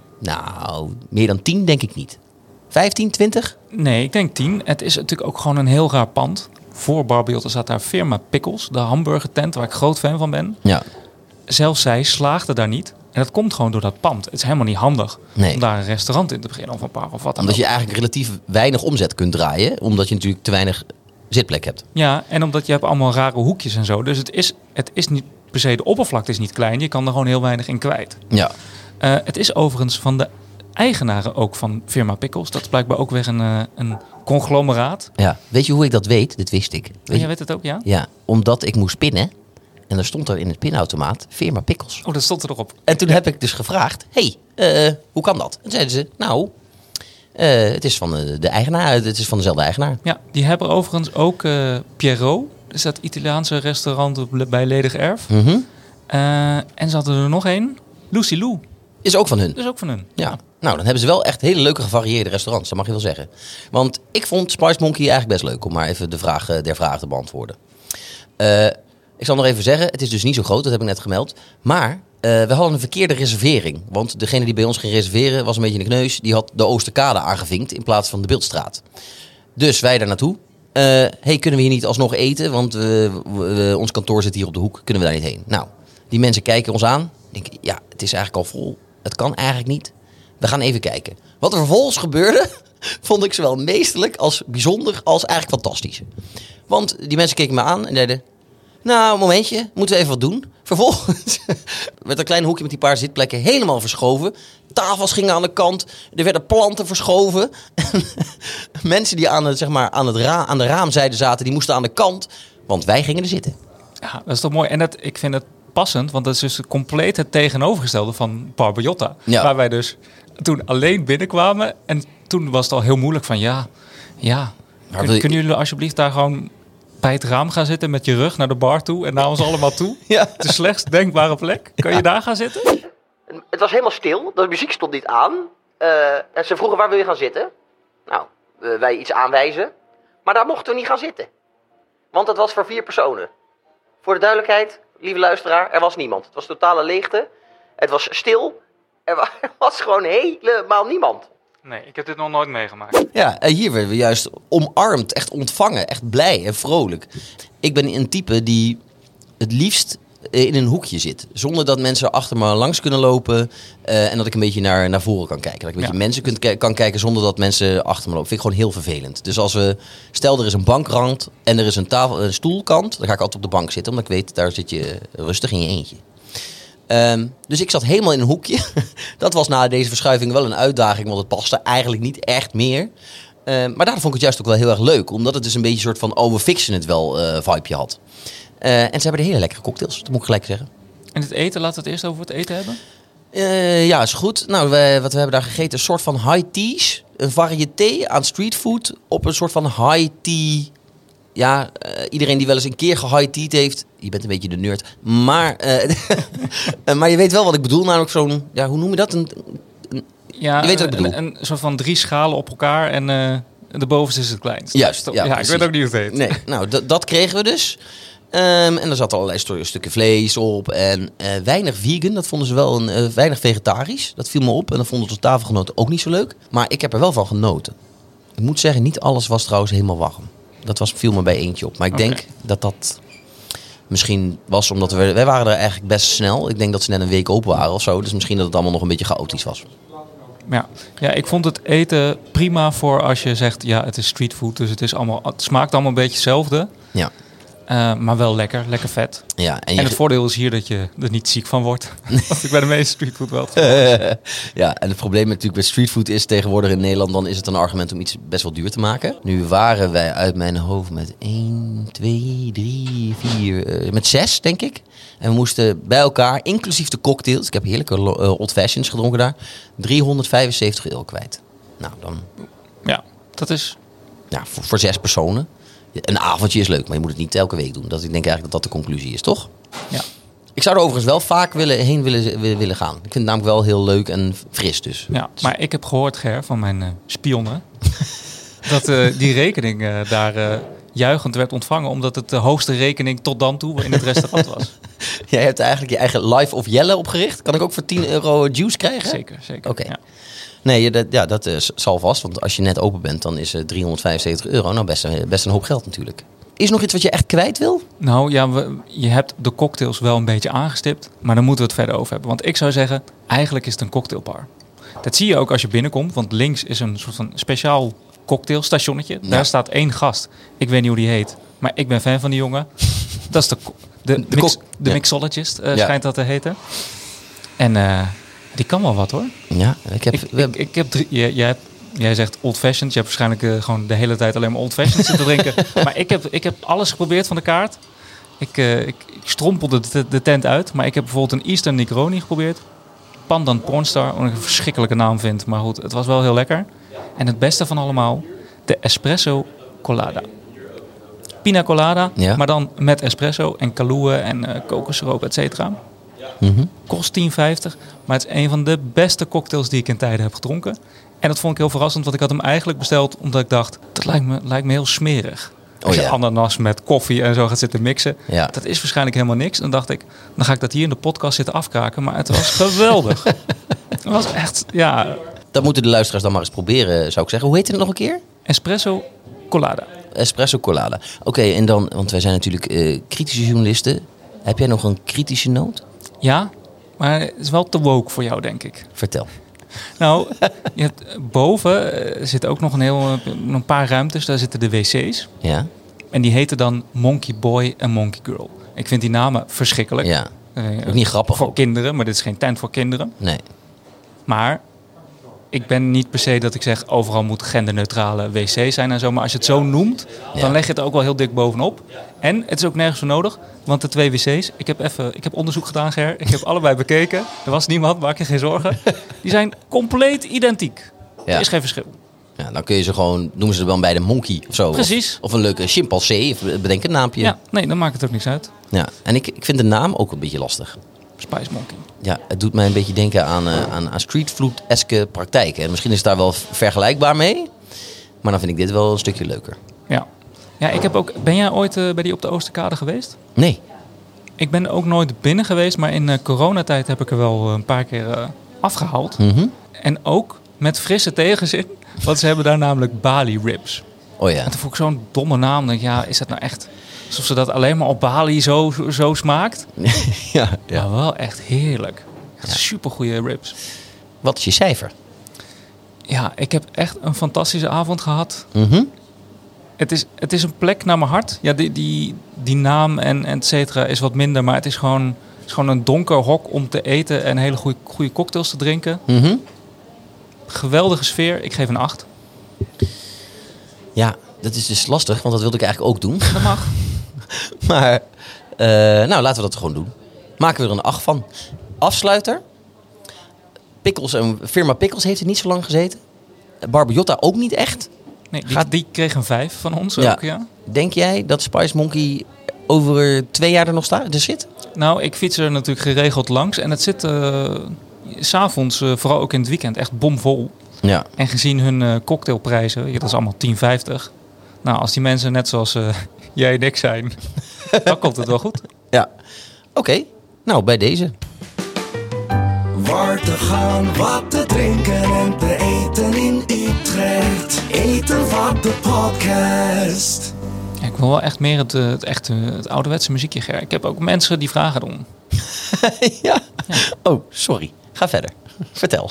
nou, meer dan tien denk ik niet. vijftien, twintig? Nee, ik denk tien. Het is natuurlijk ook gewoon een heel raar pand. Voor Barbajotta staat daar Firma Pickles, de hamburgertent waar ik groot fan van ben. Ja. Zelfs zij slaagde daar niet. En dat komt gewoon door dat pand. Het is helemaal niet handig Nee. om daar een restaurant in te beginnen of een bar of wat dan Omdat ook. je eigenlijk relatief weinig omzet kunt draaien. Omdat je natuurlijk te weinig zitplek hebt. Ja, en omdat je hebt allemaal rare hoekjes en zo. Dus het is, het is niet per se, de oppervlakte is niet klein. Je kan er gewoon heel weinig in kwijt. Ja. Uh, het is overigens van de eigenaren ook van firma Pickles. Dat is blijkbaar ook weer een, uh, een conglomeraat. ja. Weet je hoe ik dat weet? Dat wist ik. Weet En je? jij weet het ook, ja? Ja, omdat ik moest pinnen. En er stond er in het pinautomaat firma Pickles. Oh, dat stond er erop. En toen heb ik dus gevraagd, hé, hey, uh, hoe kan dat? En zeiden ze, nou, uh, het is van de, de eigenaar, het is van dezelfde eigenaar. Ja, die hebben overigens ook uh, Pierrot. Dus dat Italiaanse restaurant op- bij Ledig Erf. Mm-hmm. Uh, en ze hadden er nog één. Lucy Lou. Is ook van hun. Dat is ook van hun. Ja. Nou, dan hebben ze wel echt hele leuke gevarieerde restaurants, dat mag je wel zeggen. Want ik vond Spice Monkey eigenlijk best leuk, om maar even de vraag uh, der vraag te beantwoorden. Uh, ik zal nog even zeggen, het is dus niet zo groot, dat heb ik net gemeld. Maar uh, we hadden een verkeerde reservering. Want degene die bij ons ging reserveren was een beetje een kneus. Die had de Oosterkade aangevinkt in plaats van de Beeldstraat. Dus wij daar naartoe. Uh, hey, kunnen we hier niet alsnog eten? Want uh, we, we, ons kantoor zit hier op de hoek. Kunnen we daar niet heen? Nou, die mensen kijken ons aan. Denken, ja, het is eigenlijk al vol. Het kan eigenlijk niet. We gaan even kijken. Wat er vervolgens gebeurde, vond ik zowel meesterlijk als bijzonder als eigenlijk fantastisch. Want die mensen keken me aan en zeiden, nou, een momentje, moeten we even wat doen. Vervolgens werd een klein hoekje met die paar zitplekken helemaal verschoven. Tafels gingen aan de kant. Er werden planten verschoven. Mensen die aan, het, zeg maar, aan, het ra- aan de raamzijde zaten, die moesten aan de kant. Want wij gingen er zitten. Ja, dat is toch mooi. En dat, ik vind het passend, want dat is dus compleet het tegenovergestelde van Barbajotta. Ja. Waar wij dus toen alleen binnenkwamen. En toen was het al heel moeilijk van, ja, ja. Maar Kun- wil je- Kunnen jullie alsjeblieft daar gewoon bij het raam gaan zitten met je rug naar de bar toe en naar ons allemaal toe? Ja. De slechtst denkbare plek. Kan je daar gaan zitten? Het was helemaal stil, de muziek stond niet aan. Uh, en ze vroegen, waar wil je gaan zitten? Nou, uh, wij iets aanwijzen. Maar daar mochten we niet gaan zitten. Want het was voor vier personen. Voor de duidelijkheid, lieve luisteraar, er was niemand. Het was totale leegte. Het was stil. Er wa- er was gewoon helemaal niemand. Nee, ik heb dit nog nooit meegemaakt. Ja, en hier werden we juist omarmd, echt ontvangen, echt blij en vrolijk. Ik ben een type die het liefst in een hoekje zit. Zonder dat mensen achter me langs kunnen lopen. Uh, en dat ik een beetje naar, naar voren kan kijken. Dat ik een beetje Ja. mensen kunt, kan kijken zonder dat mensen achter me lopen. Vind ik gewoon heel vervelend. Dus als we, stel er is een bankrand en er is een, tafel, een stoelkant. Dan ga ik altijd op de bank zitten. Omdat ik weet, daar zit je rustig in je eentje. Um, dus ik zat helemaal in een hoekje. Dat was na deze verschuiving wel een uitdaging. Want het paste eigenlijk niet echt meer. Uh, maar daardoor vond ik het juist ook wel heel erg leuk. Omdat het dus een beetje een soort van, oh, we fixen het wel uh, vibeje had. Uh, en ze hebben hele lekkere cocktails, dat moet ik gelijk zeggen. En het eten, laten we het eerst over het eten hebben. Uh, ja, is goed. Nou, we, wat we hebben daar gegeten, een soort van high teas. Een variété aan streetfood op een soort van high tea. Ja, uh, iedereen die wel eens een keer ge-high tea'd heeft, je bent een beetje de nerd. Maar, uh, maar je weet wel wat ik bedoel, namelijk zo'n, ja, hoe noem je dat? Een, een, Ja, je weet wat ik bedoel. Een, een soort van drie schalen op elkaar en uh, de bovenste is het kleinst. Juist, ja, ja, ja ik precies. weet ook niet hoe het heet. Nee, nou, d- dat kregen we dus. Um, en er zaten allerlei stu- stukken vlees op. En uh, weinig vegan, dat vonden ze wel. Een, uh, weinig vegetarisch, dat viel me op. En dat vonden onze tafelgenoten ook niet zo leuk. Maar ik heb er wel van genoten. Ik moet zeggen, niet alles was trouwens helemaal warm. Dat was, viel me bij eentje op. Maar ik Okay. denk dat dat misschien was omdat we... Wij waren er eigenlijk best snel. Ik denk dat ze net een week open waren of zo. Dus misschien dat het allemaal nog een beetje chaotisch was. Ja. ja, ik vond het eten prima voor als je zegt, ja, het is streetfood. Dus het, is allemaal, het smaakt allemaal een beetje hetzelfde. Ja. Uh, maar wel lekker, lekker vet. Ja, en, En je het voordeel is hier dat je er niet ziek van wordt. Want ik bij de meeste streetfood wel. Ja, en het probleem natuurlijk met streetfood is tegenwoordig in Nederland, dan is het een argument om iets best wel duur te maken. Nu waren wij uit mijn hoofd met één, twee, drie, vier, uh, met zes denk ik. En we moesten bij elkaar, inclusief de cocktails, ik heb heerlijke uh, old fashions gedronken daar, driehonderdvijfenzeventig euro kwijt. Nou, dan... Ja, dat is... Ja, voor, voor zes personen. Een avondje is leuk, maar je moet het niet elke week doen. Dat, ik denk eigenlijk dat dat de conclusie is, toch? Ja. Ik zou er overigens wel vaak willen, heen willen, willen, willen gaan. Ik vind het namelijk wel heel leuk en fris dus. Ja, maar ik heb gehoord, Ger, van mijn uh, spionnen... dat uh, die rekening uh, daar uh, juichend werd ontvangen... omdat het de hoogste rekening tot dan toe in het restaurant was. Jij hebt eigenlijk je eigen Life of Jelle opgericht. Kan ik ook voor tien euro juice krijgen? Zeker, zeker. Oké. Okay. Ja. Nee, dat, ja, dat uh, zal vast. Want als je net open bent, dan is uh, driehonderdvijfenzeventig euro... nou best een, best een hoop geld natuurlijk. Is er nog iets wat je echt kwijt wil? Nou ja, we, je hebt de cocktails wel een beetje aangestipt. Maar daar moeten we het verder over hebben. Want ik zou zeggen, eigenlijk is het een cocktailbar. Dat zie je ook als je binnenkomt. Want links is een soort van speciaal cocktailstationnetje. Ja. Daar staat één gast. Ik weet niet hoe die heet. Maar ik ben fan van die jongen. Dat is de, de, de, De mix, kok- de ja. mixologist, uh, Ja. schijnt dat te heten. En uh, die kan wel wat hoor. Ja, ik heb... Ik, we ik, hebben- ik heb drie, jij, jij, hebt, jij zegt old-fashioned. Je hebt waarschijnlijk uh, gewoon de hele tijd alleen maar old-fashioned zitten drinken. Maar ik heb, ik heb alles geprobeerd van de kaart. Ik, uh, ik, ik strompelde de, de tent uit. Maar ik heb bijvoorbeeld een Eastern Negroni geprobeerd. Pandan Pornstar, wat ik een verschrikkelijke naam vind. Maar goed, het was wel heel lekker. En het beste van allemaal, de Espresso Colada. Pina colada, Ja. maar dan met espresso en Kahlua en uh, kokosroop, et cetera. Mhm. Kost tien vijftig, maar het is een van de beste cocktails die ik in tijden heb gedronken. En dat vond ik heel verrassend, want ik had hem eigenlijk besteld omdat ik dacht, dat lijkt me, lijkt me heel smerig. Als Oh je ja. ananas met koffie en zo gaat zitten mixen. Ja. Dat is waarschijnlijk helemaal niks. En dan dacht ik, dan ga ik dat hier in de podcast zitten afkraken. Maar het was geweldig. Het was echt, ja, Dat moeten de luisteraars dan maar eens proberen, zou ik zeggen. Hoe heet het nog een keer? espresso colada. Espresso Colada. Oké, en dan, want wij zijn natuurlijk eh, kritische journalisten. Heb jij nog een kritische noot? Ja, maar het is wel te woke voor jou, denk ik. Vertel. Nou, je hebt, boven eh, zit ook nog een, heel, een paar ruimtes. Daar zitten de wc's. Ja? En die heten dan Monkey Boy en Monkey Girl. Ik vind die namen verschrikkelijk. Ja. Eh, Ook niet grappig Voor ook. kinderen, maar dit is geen tent voor kinderen. Nee. Maar ik ben niet per se dat ik zeg overal moet genderneutrale wc's zijn en zo. Maar als je het zo noemt, Ja. dan leg je het er ook wel heel dik bovenop. En het is ook nergens voor nodig, want de twee wc's, ik heb even, ik heb onderzoek gedaan, Ger. Ik heb allebei bekeken. Er was niemand, maak je geen zorgen. Die zijn compleet identiek. Ja. Er is geen verschil. Ja, dan kun je ze gewoon, noemen ze er wel bij de monkey of zo. Precies. Of, of een leuke chimpansee, of bedenk een naampje. Ja, nee, dan maakt het ook niks uit. Ja. En ik, ik vind de naam ook een beetje lastig. Spice Monkey. Ja, het doet mij een beetje denken aan, uh, aan, aan streetfood-eske praktijken. En misschien is het daar wel vergelijkbaar mee. Maar dan vind ik dit wel een stukje leuker. Ja. Ja, ik heb ook. Ben jij ooit uh, bij die op de Oosterkade geweest? Nee. Ik ben ook nooit binnen geweest, maar in uh, coronatijd heb ik er wel een paar keer uh, afgehaald. Mhm. En ook met frisse tegenzin, want ze hebben daar namelijk Bali ribs. Oh ja. En toen vond ik zo'n domme naam. Dan denk ik, ja, is dat nou echt alsof ze dat alleen maar op Bali zo, zo, zo smaakt? ja, Ja, wel echt heerlijk. Echt supergoeie ribs. Wat is je cijfer? Ja, ik heb echt een fantastische avond gehad. Mhm. Het is, het is een plek naar mijn hart. Ja, die, die, die naam en, en et cetera is wat minder. Maar het is gewoon, het is gewoon een donker hok om te eten en hele goede, goede cocktails te drinken. Mhm. Geweldige sfeer. Ik geef een acht. Ja, dat is dus lastig, want dat wilde ik eigenlijk ook doen. Dat mag. Maar, uh, nou, laten we dat gewoon doen. Maken we er een acht van. Afsluiter. Pickles, en firma Pickles heeft het niet zo lang gezeten. Barbajotta ook niet echt. Nee, die, Gaat- die kreeg een vijf van ons Ja. ook, ja. Denk jij dat Spice Monkey over twee jaar er nog staat? Er zit? Nou, ik fiets er natuurlijk geregeld langs. En het zit uh, 's avonds, uh, vooral ook in het weekend, echt bomvol. Ja. En gezien hun uh, cocktailprijzen, weet je, dat is allemaal tien vijftig. Nou, als die mensen net zoals uh, jij en ik zijn, dan komt het wel goed. Ja. Oké. Okay. Nou, bij deze. Waar te gaan, wat te drinken en te eten in Utrecht. Eten van de podcast. Ja, ik wil wel echt meer het, uh, het, echte, het ouderwetse muziekje, Ger. Ik heb ook mensen die vragen erom. ja. Oh, sorry. Ga verder. Vertel.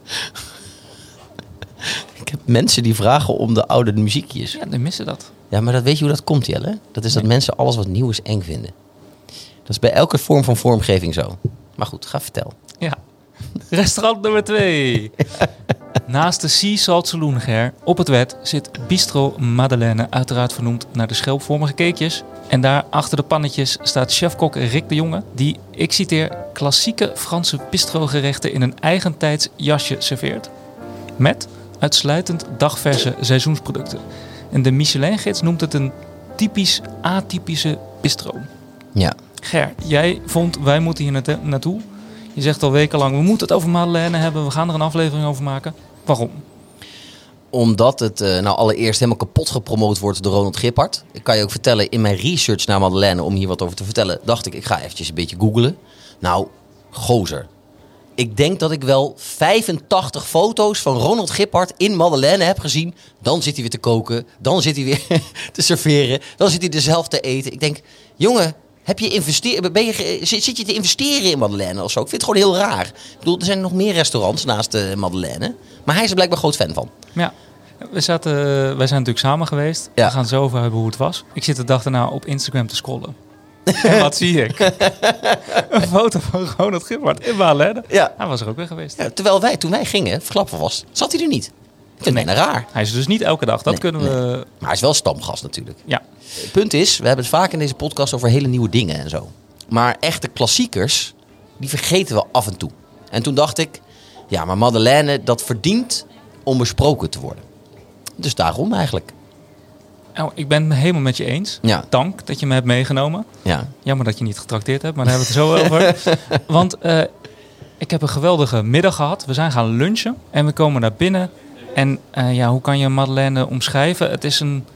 Ik heb mensen die vragen om de oude muziekjes. Ja, die missen dat. Ja, maar dat weet je hoe dat komt, Jelle? Dat is dat Nee. mensen alles wat nieuw is eng vinden. Dat is bij elke vorm van vormgeving zo. Maar goed, ga vertel. Ja. Restaurant nummer twee. Naast de Sea Salt Saloon, Ger, op het wet, zit Bistro Madeleine, uiteraard vernoemd naar de schelpvormige cakejes. En daar achter de pannetjes staat chefkok Rick de Jonge, die, ik citeer, klassieke Franse bistrogerechten in een eigentijds jasje serveert. Met uitsluitend dagverse seizoensproducten. En de Michelin-gids noemt het een typisch atypische bistro. Ja. Ger, jij vond, wij moeten hier naartoe- naartoe. Je zegt al wekenlang, we moeten het over Madeleine hebben. We gaan er een aflevering over maken. Waarom? Omdat het uh, nou allereerst helemaal kapot gepromoot wordt door Ronald Gippard. Ik kan je ook vertellen, in mijn research naar Madeleine, om hier wat over te vertellen, dacht ik, ik ga eventjes een beetje googlen. Nou, gozer. Ik denk dat ik wel vijfentachtig foto's van Ronald Gippard in Madeleine heb gezien. Dan zit hij weer te koken. Dan zit hij weer te serveren. Dan zit hij er zelf te eten. Ik denk, jongen, heb je investeer- ben je, zit, zit je te investeren in Madeleine of zo? Ik vind het gewoon heel raar. Ik bedoel, er zijn nog meer restaurants naast de Madeleine. Maar hij is er blijkbaar groot fan van. Ja. We zaten, wij zijn natuurlijk samen geweest. Ja. We gaan het zo over hebben hoe het was. Ik zit de dag daarna op Instagram te scrollen. En wat zie ik? Een foto van Ronald Gippard in Madeleine. Ja. Hij was er ook weer geweest. Ja, terwijl wij, toen wij gingen, verklappen was, zat hij er niet. Ik vind het Nee. bijna raar. Hij is er dus niet elke dag. Dat Nee, kunnen we... Maar hij is wel stamgast natuurlijk. Ja. Het punt is, we hebben het vaak in deze podcast over hele nieuwe dingen en zo. Maar echte klassiekers, die vergeten we af en toe. En toen dacht ik, ja, maar Madeleine, dat verdient om besproken te worden. Dus daarom eigenlijk. Nou, ik ben het helemaal met je eens. Ja. Dank dat je me hebt meegenomen. Ja. Jammer dat je niet getrakteerd hebt, maar daar hebben we het zo over. Want uh, ik heb een geweldige middag gehad. We zijn gaan lunchen en we komen naar binnen. En uh, ja, hoe kan je Madeleine omschrijven? Het is een...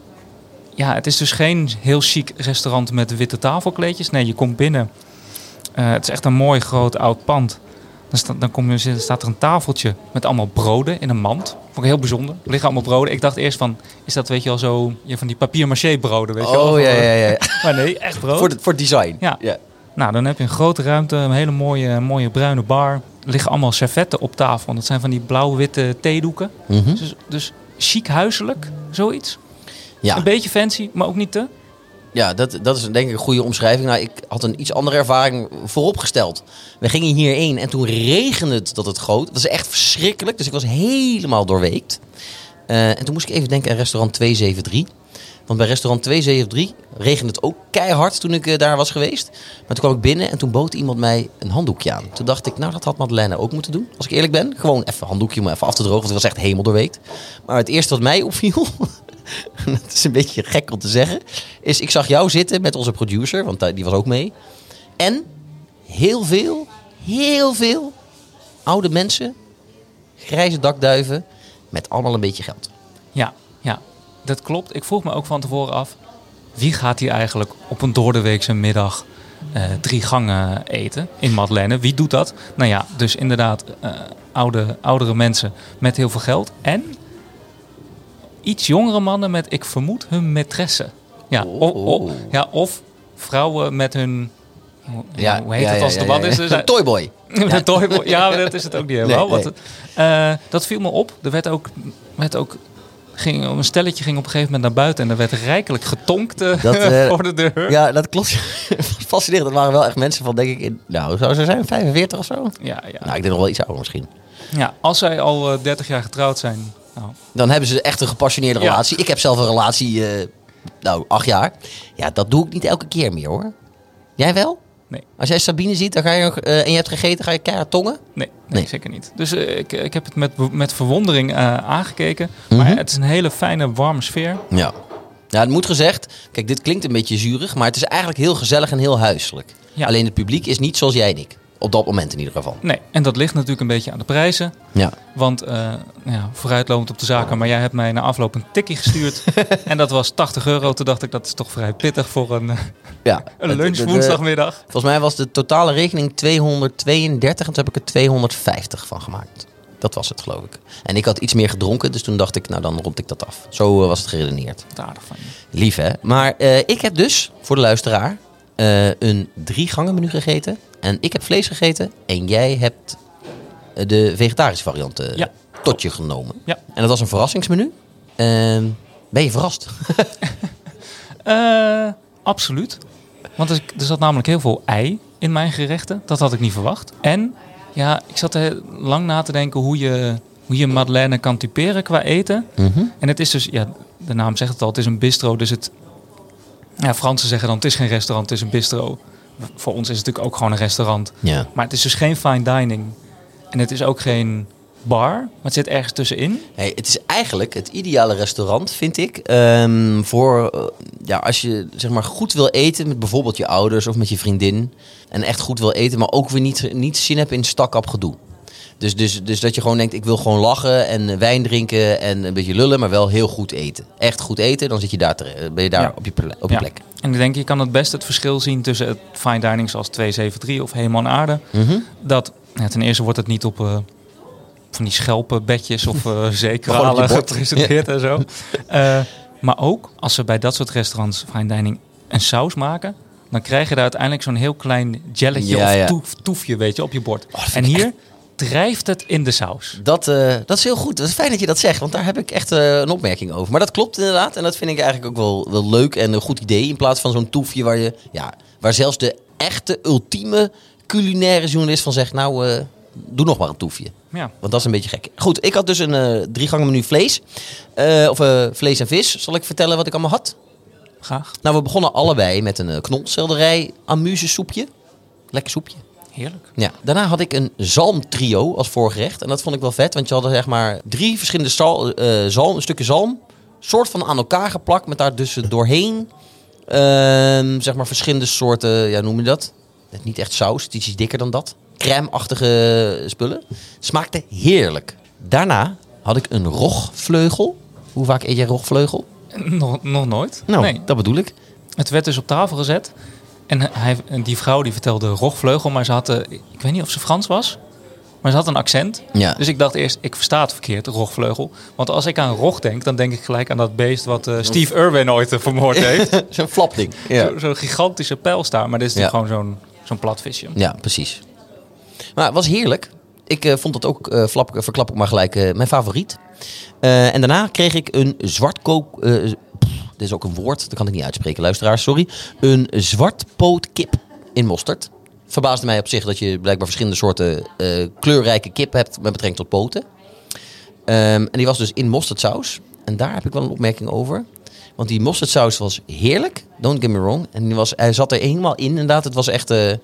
Ja, het is dus geen heel chic restaurant met witte tafelkleedjes. Nee, je komt binnen. Uh, het is echt een mooi groot oud pand. Dan, sta, dan kom je, staat er een tafeltje met allemaal broden in een mand. Vond ik heel bijzonder. Er liggen allemaal broden. Ik dacht eerst van, is dat weet je wel zo... Ja, van die papier-maché broden, weet je wel? Oh, ja, ja, ja. Maar nee, echt brood. Voor, de, voor het design. Ja. ja. Nou, dan heb je een grote ruimte, een hele mooie, mooie bruine bar. Er liggen allemaal servetten op tafel. Dat zijn van die blauw-witte theedoeken. Mm-hmm. Dus, dus chic huiselijk, zoiets. Ja. Een beetje fancy, maar ook niet te. Ja, dat, dat is denk ik een goede omschrijving. Nou, ik had een iets andere ervaring vooropgesteld. We gingen hierheen en toen regende het dat het goot. Dat was echt verschrikkelijk, dus ik was helemaal doorweekt. Uh, en toen moest ik even denken aan restaurant twee zeven drie. Want bij restaurant twee zeven drie regende het ook keihard toen ik uh, daar was geweest. Maar toen kwam ik binnen en toen bood iemand mij een handdoekje aan. Toen dacht ik, nou dat had Madeleine ook moeten doen. Als ik eerlijk ben, gewoon even een handdoekje om even af te drogen. Want ik was echt helemaal doorweekt. Maar het eerste wat mij opviel... dat is een beetje gek om te zeggen, is ik zag jou zitten met onze producer, want die was ook mee. En heel veel, heel veel oude mensen, grijze dakduiven, met allemaal een beetje geld. Ja, ja, dat klopt. Ik vroeg me ook van tevoren af, wie gaat hier eigenlijk op een doordeweekse middag uh, drie gangen eten in Madeleine? Wie doet dat? Nou ja, dus inderdaad uh, oude, oudere mensen met heel veel geld en... iets jongere mannen met, ik vermoed, hun maîtresse. Ja, Oh. of, of, ja, of vrouwen met hun... Ja, hoe heet ja, het als ja, de ja, wat ja. is? Dus, Een toyboy. ja. Toyboy. Ja, maar dat is het ook niet helemaal. Nee, nee. Want, uh, dat viel me op. Er werd ook... Werd ook ging, een stelletje ging op een gegeven moment naar buiten... en er werd rijkelijk getonkt uh, Dat, uh, voor de deur. Ja, dat klopt. Fascinerend. Dat waren wel echt mensen van, denk ik, in, nou, zou ze zijn? vijfenveertig of zo? Ja, ja. Nou, ik denk nog wel iets ouder misschien. Ja, als zij al uh, dertig jaar getrouwd zijn... Nou, Dan hebben ze echt een gepassioneerde Ja. relatie. Ik heb zelf een relatie, uh, nou, acht jaar. Ja, dat doe ik niet elke keer meer, hoor. Jij wel? nee. Als jij Sabine ziet dan ga je, uh, en je hebt gegeten, ga je keihard tongen? Nee, nee, Nee. zeker niet. Dus uh, ik, ik heb het met, met verwondering uh, aangekeken. Mhm. Maar het is een hele fijne, warme sfeer. Ja. Ja, het moet gezegd, kijk, dit klinkt een beetje zuurig, maar het is eigenlijk heel gezellig en heel huiselijk. Ja. Alleen het publiek is niet zoals jij en ik. Op dat moment in ieder geval. Nee, en dat ligt natuurlijk een beetje aan de prijzen. Ja. Want, uh, ja, vooruitlopend op de zaken, maar jij hebt mij na afloop een tikkie gestuurd. En dat was tachtig euro. Toen dacht ik, dat is toch vrij pittig voor een, uh, Ja. een lunch Het- het- woensdagmiddag. Volgens mij was de totale rekening tweehonderdtweeëndertig en toen heb ik er tweehonderdvijftig van gemaakt. Dat was het, geloof ik. En ik had iets meer gedronken, dus toen dacht ik, nou dan rond ik dat af. Zo uh, was het geredeneerd. Wat aardig van je. Lief, hè? Maar uh, ik heb dus, voor de luisteraar, uh, een drie gangen menu gegeten. En ik heb vlees gegeten en jij hebt uh, de vegetarische variant uh, Ja. tot je genomen. Ja. En dat was een verrassingsmenu. Uh, ben je verrast? Uh, absoluut. Want er, er zat namelijk heel veel ei in mijn gerechten. Dat had ik niet verwacht. En ja, ik zat er lang na te denken hoe je, hoe je Madeleine kan typeren qua eten. Mm-hmm. En het is dus, ja, de naam zegt het al, het is een bistro. Dus het, ja, Fransen zeggen dan, het is geen restaurant, het is een bistro. Voor ons is het natuurlijk ook gewoon een restaurant. Ja. Maar het is dus geen fine dining. En het is ook geen bar, maar het zit ergens tussenin. Hey, het is eigenlijk het ideale restaurant, vind ik. Um, voor uh, ja, als je zeg maar goed wil eten met bijvoorbeeld je ouders of met je vriendin. En echt goed wil eten, maar ook weer niet, niet zin hebt in stak-up gedoe. Dus, dus, dus dat je gewoon denkt, ik wil gewoon lachen en wijn drinken en een beetje lullen, maar wel heel goed eten. Echt goed eten, dan zit je daar, te, ben je daar Ja. op je, ple- op je Ja. plek. En ik denk, je kan het best het verschil zien tussen het fine dining zoals twee zeven drie of Hemel en Aarde. Mm-hmm. Dat Ja, ten eerste wordt het niet op uh, van die schelpenbedjes of uh, Gewoon op zeekralen je bord. gepresenteerd en zo. Uh, maar ook als ze bij dat soort restaurants fine dining een saus maken, dan krijg je daar uiteindelijk zo'n heel klein jelletje Ja, of ja. toef, toefje, weet je, op je bord. Oh, dat en vind ik hier echt- drijft het in de saus. Dat, uh, dat is heel goed. Dat is fijn dat je dat zegt, want daar heb ik echt uh, een opmerking over. Maar dat klopt inderdaad en dat vind ik eigenlijk ook wel, wel leuk en een goed idee. In plaats van zo'n toefje waar, je, ja, waar zelfs de echte, ultieme culinaire journalist van zegt... nou, uh, doe nog maar een toefje. Ja. Want dat is een beetje gek. Goed, ik had dus een uh, drie gangen menu vlees. Uh, of uh, vlees en vis. Zal ik vertellen wat ik allemaal had? Graag. Nou, we begonnen allebei met een uh, knolselderij amusesoepje. Lekker soepje. Heerlijk. Ja. Daarna had ik een zalmtrio als voorgerecht. En dat vond ik wel vet, want je had er zeg maar drie verschillende zal, uh, zalm, een stukje zalm. Soort van aan elkaar geplakt met daar dus doorheen. Uh, zeg maar verschillende soorten, ja, noem je dat? Niet echt saus, het is iets dikker dan dat. Crème-achtige spullen. Smaakte heerlijk. Daarna had ik een rogvleugel. Hoe vaak eet jij rogvleugel? Nog, nog nooit. Nou, Nee. dat bedoel ik. Het werd dus op tafel gezet. En hij, en die vrouw die vertelde rogvleugel, maar ze had, uh, ik weet niet of ze Frans was, maar ze had een accent. Ja. Dus ik dacht eerst, ik versta het verkeerd, rogvleugel. Want als ik aan rog denk, dan denk ik gelijk aan dat beest wat uh, Steve Irwin ooit uh, vermoord heeft. Zo'n flapding. Ja. Zo- Zo'n gigantische pijlstaar, maar dit is Ja. natuurlijk gewoon zo'n, zo'n plat visje. Ja, precies. Maar het was heerlijk. Ik uh, vond dat ook, uh, flap, verklap ik maar gelijk, uh, mijn favoriet. Uh, en daarna kreeg ik een zwartkook... Uh, pff, dit is ook een woord, dat kan ik niet uitspreken, luisteraars, sorry. Een zwartpootkip in mosterd. Verbaasde mij op zich dat je blijkbaar verschillende soorten uh, kleurrijke kip hebt met betrekking tot poten. Um, en die was dus in mosterdsaus. En daar heb ik wel een opmerking over. Want die mosterdsaus was heerlijk, don't get me wrong. En die was, hij zat er helemaal in, inderdaad. Het was echt... Uh,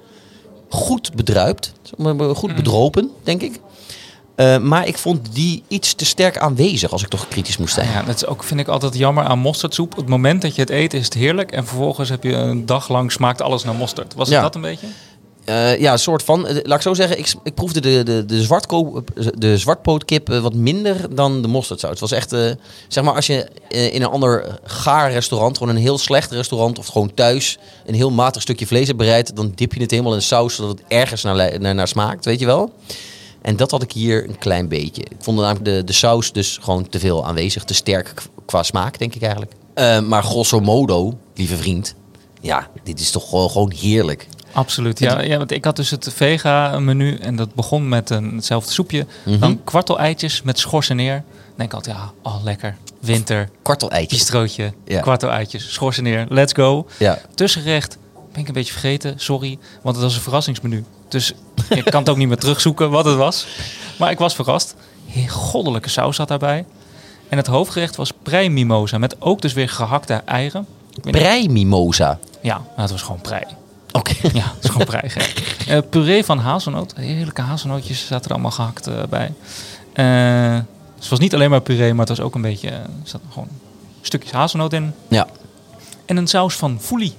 goed bedruipt, goed bedropen, denk ik. Uh, maar ik vond die iets te sterk aanwezig, als ik toch kritisch moest zijn. Ja, dat is ook, vind ik altijd jammer aan mosterdsoep. Op het moment dat je het eet, is het heerlijk. En vervolgens heb je een dag lang smaakt alles naar mosterd. Was het Ja. dat een beetje? Uh, ja, een soort van. Uh, laat ik zo zeggen, ik, ik proefde de, de, de, zwartko, de zwartpootkip uh, wat minder dan de mosterdsaus. Het was echt, uh, zeg maar, als je uh, in een ander gaar restaurant, gewoon een heel slecht restaurant of gewoon thuis een heel matig stukje vlees hebt bereid, dan dip je het helemaal in saus zodat het ergens naar, naar, naar smaakt, weet je wel. En dat had ik hier een klein beetje. Ik vond namelijk de, de saus dus gewoon te veel aanwezig, te sterk qua smaak, denk ik eigenlijk. Uh, maar grosso modo, lieve vriend, ja, dit is toch gewoon, gewoon heerlijk. Absoluut, ja, ja. Want ik had dus het vega-menu en dat begon met een, hetzelfde soepje. Mm-hmm. Dan kwartel-eitjes met schors en neer. Dan denk ik altijd, ja, oh lekker, winter, Kwartel-eitjes. bistrootje, Ja. kwartel-eitjes, schors en neer, let's go. Ja. Tussengerecht ben ik een beetje vergeten, sorry, want het was een verrassingsmenu. Dus ik kan het ook niet meer terugzoeken wat het was. Maar ik was verrast. Heel goddelijke saus zat daarbij. En het hoofdgerecht was prei mimosa met ook dus weer gehakte eieren. Ik weet niet- Prei mimosa. Ja, nou, het was gewoon prei. Oké. Ja, het is gewoon prei. uh, puree van hazelnoot. Heerlijke hazelnootjes zaten er allemaal gehakt uh, bij. Uh, dus het was niet alleen maar puree, maar het was ook een beetje... Uh, er zaten gewoon stukjes hazelnoot in. Ja, En een saus van foelie.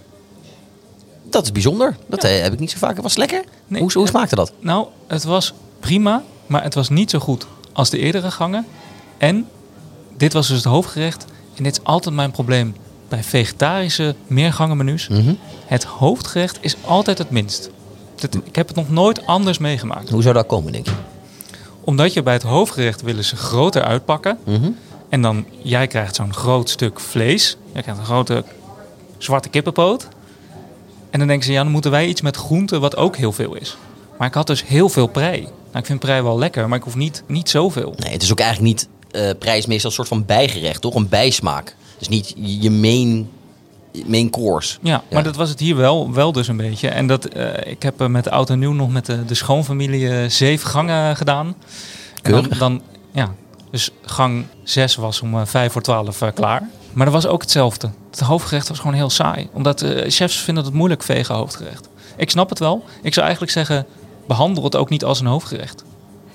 dat is bijzonder. Dat eh, heb ik niet zo vaak. Was het lekker? Nee, hoe, hoe eh, smaakte dat? Nou, het was prima, maar het was niet zo goed als de eerdere gangen. En dit was dus het hoofdgerecht. En dit is altijd mijn probleem bij vegetarische meergangenmenu's. Mhm. Het hoofdgerecht is altijd het minst. Dat, ik heb het nog nooit anders meegemaakt. Hoe zou dat komen, denk je? Omdat je bij het hoofdgerecht willen ze groter uitpakken. Mhm. En dan, jij krijgt zo'n groot stuk vlees. Jij krijgt een grote zwarte kippenpoot. En dan denken ze, ja, dan moeten wij iets met groenten, wat ook heel veel is. Maar ik had dus heel veel prei. Nou, ik vind prei wel lekker, maar ik hoef niet, niet zoveel. Nee, het is ook eigenlijk niet uh, prijs meestal een soort van bijgerecht, toch? Een bijsmaak. Dus niet je main, main course. Ja, maar dat was het hier wel, wel dus een beetje. En dat, uh, ik heb uh, met oud en nieuw nog met de, de schoonfamilie uh, zeven gangen gedaan. En dan, Keurig. dan, ja, dus gang zes was om uh, vijf voor twaalf uh, klaar. Maar dat was ook hetzelfde. Het hoofdgerecht was gewoon heel saai. Omdat uh, chefs vinden het moeilijk vega hoofdgerecht. Ik snap het wel. Ik zou eigenlijk zeggen, behandel het ook niet als een hoofdgerecht.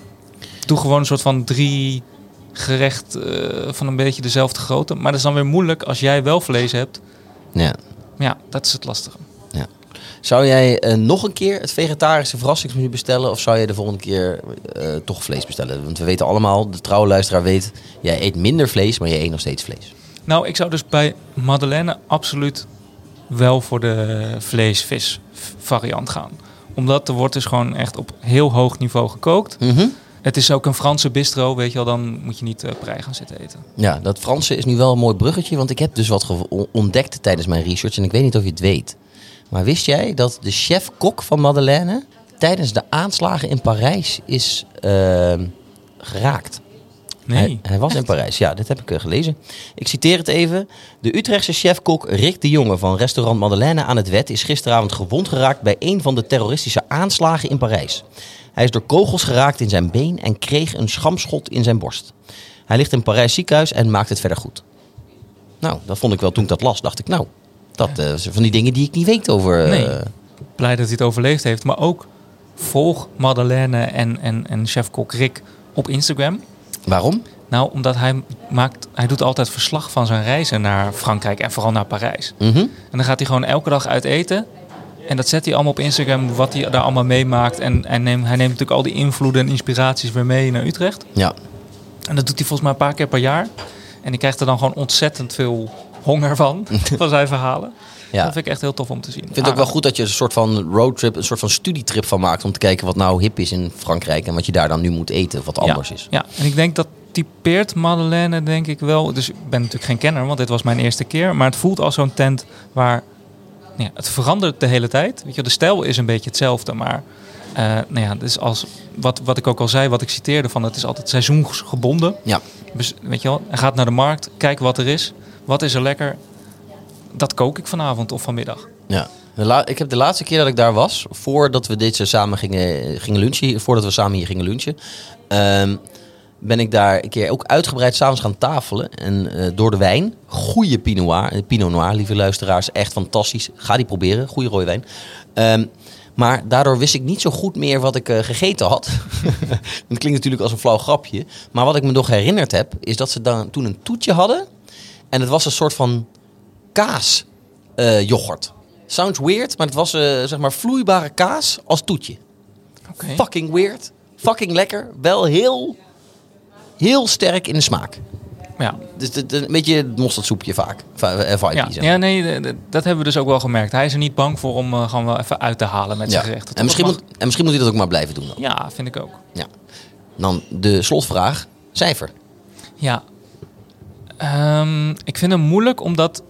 Doe gewoon een soort van drie gerecht uh, van een beetje dezelfde grootte. Maar dat is dan weer moeilijk als jij wel vlees hebt. Ja. Ja, dat is het lastige. Ja. Zou jij uh, nog een keer het vegetarische verrassingsmenu bestellen? Of zou je de volgende keer uh, toch vlees bestellen? Want we weten allemaal, de trouwe luisteraar weet, jij eet minder vlees, maar je eet nog steeds vlees. Nou, ik zou dus bij Madeleine absoluut wel voor de vlees-vis variant gaan. Omdat er wordt dus gewoon echt op heel hoog niveau gekookt. Mm-hmm. Het is ook een Franse bistro, weet je wel. Dan moet je niet uh, prei gaan zitten eten. Ja, dat Franse is nu wel een mooi bruggetje. Want ik heb dus wat ge- ontdekt tijdens mijn research. En ik weet niet of je het weet. Maar wist jij dat de chef-kok van Madeleine tijdens de aanslagen in Parijs is uh, geraakt? Nee. Hij, hij was in Parijs, ja, dit heb ik uh, gelezen. Ik citeer het even. De Utrechtse chef-kok Rick de Jonge van restaurant Madeleine aan het Wet is gisteravond gewond geraakt bij een van de terroristische aanslagen in Parijs. Hij is door kogels geraakt in zijn been en kreeg een schamschot in zijn borst. Hij ligt in Parijs ziekenhuis en maakt het verder goed. Nou, dat vond ik wel toen ik dat las, dacht ik, nou, dat uh, zijn van die dingen die ik niet weet over... Uh, nee. Blij dat hij het overleefd heeft, maar ook volg Madeleine en, en, en chef-kok Rick op Instagram. Waarom? Nou, omdat hij maakt, hij doet altijd verslag van zijn reizen naar Frankrijk en vooral naar Parijs. Mm-hmm. En dan gaat hij gewoon elke dag uit eten. En dat zet hij allemaal op Instagram, wat hij daar allemaal meemaakt. En, en neemt, hij neemt natuurlijk al die invloeden en inspiraties weer mee naar Utrecht. Ja. En dat doet hij volgens mij een paar keer per jaar. En die krijgt er dan gewoon ontzettend veel honger van, van zijn verhalen. Ja. Dat vind ik echt heel tof om te zien. Ik vind het ook wel goed dat je een soort van roadtrip, een soort van studietrip van maakt. Om te kijken wat nou hip is in Frankrijk en wat je daar dan nu moet eten, of wat anders ja, is. Ja, en ik denk dat typeert Madeleine denk ik wel. Dus ik ben natuurlijk geen kenner, want dit was mijn eerste keer. Maar het voelt als zo'n tent waar ja, het verandert de hele tijd. Weet je, de stijl is een beetje hetzelfde, maar uh, nou ja, dus als, wat, wat ik ook al zei, wat ik citeerde van het is altijd seizoensgebonden. Ja. Dus weet je wel, hij gaat naar de markt, kijkt wat er is. Wat is er lekker? Dat kook ik vanavond of vanmiddag. Ja. De la- ik heb de laatste keer dat ik daar was, voordat we dit samen gingen, gingen lunchen, voordat we samen hier gingen lunchen, um, ben ik daar een keer ook uitgebreid 's avonds gaan tafelen. En uh, door de wijn, goede Pinot Noir, Pinot Noir, lieve luisteraars, echt fantastisch. Ga die proberen, goede rode wijn. Um, maar daardoor wist ik niet zo goed meer wat ik uh, gegeten had. Dat klinkt natuurlijk als een flauw grapje. Maar wat ik me nog herinnerd heb, is dat ze dan toen een toetje hadden. En het was een soort van kaas uh, yoghurt. Sounds weird, maar het was uh, zeg maar vloeibare kaas als toetje. Okay. Fucking weird. Fucking lekker. Wel heel, heel sterk in de smaak. Ja. Dus de, de, een beetje mosterdsoepje vaak. Vibe, ja. ja, nee, de, de, dat hebben we dus ook wel gemerkt. Hij is er niet bang voor om uh, gewoon wel even uit te halen met ja. zijn gerechten. En misschien, mag... moet, en misschien moet hij dat ook maar blijven doen dan. Ja, vind ik ook. Ja. Dan de slotvraag. Cijfer. Ja. Um, ik vind hem moeilijk omdat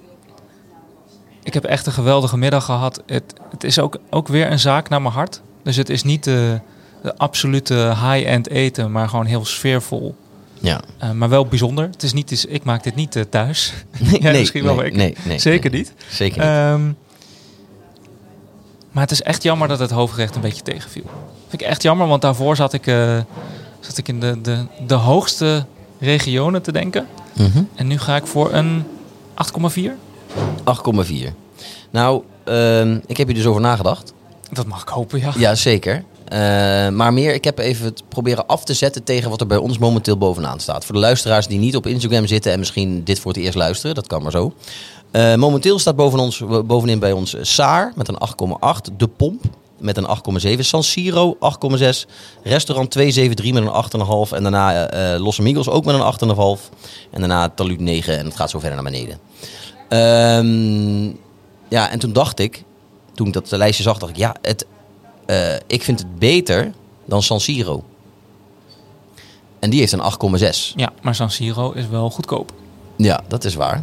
ik heb echt een geweldige middag gehad. Het, het is ook, ook weer een zaak naar mijn hart. Dus het is niet de, de absolute high-end eten, maar gewoon heel sfeervol. Ja. Uh, maar wel bijzonder. Het is niet, dus ik maak dit niet uh, thuis. Nee, ja, nee, misschien wel. nee, ik, nee, nee, zeker nee, niet. Zeker niet. Um, maar het is echt jammer dat het hoofdgerecht een beetje tegenviel. Vind ik echt jammer, want daarvoor zat ik, uh, zat ik in de, de, de hoogste regionen te denken. Mm-hmm. En nu ga ik voor een acht komma vier. acht komma vier. Nou, uh, ik heb hier dus over nagedacht. Dat mag ik hopen, ja. Ja, zeker. Uh, maar meer, ik heb even het proberen af te zetten tegen wat er bij ons momenteel bovenaan staat. Voor de luisteraars die niet op Instagram zitten en misschien dit voor het eerst luisteren, dat kan maar zo. Uh, momenteel staat boven ons, bovenin bij ons Saar met een acht komma acht. De Pomp met een acht komma zeven. San Siro acht komma zes. Restaurant twee zeven drie met een acht komma vijf. En daarna uh, Los Amigos ook met een acht komma vijf. En daarna Talud negen en het gaat zo verder naar beneden. Um, ja, en toen dacht ik, toen ik dat lijstje zag, dacht ik, ja, het, uh, ik vind het beter dan San Siro. En die heeft een acht komma zes. Ja, maar San Siro is wel goedkoop. Ja, dat is waar.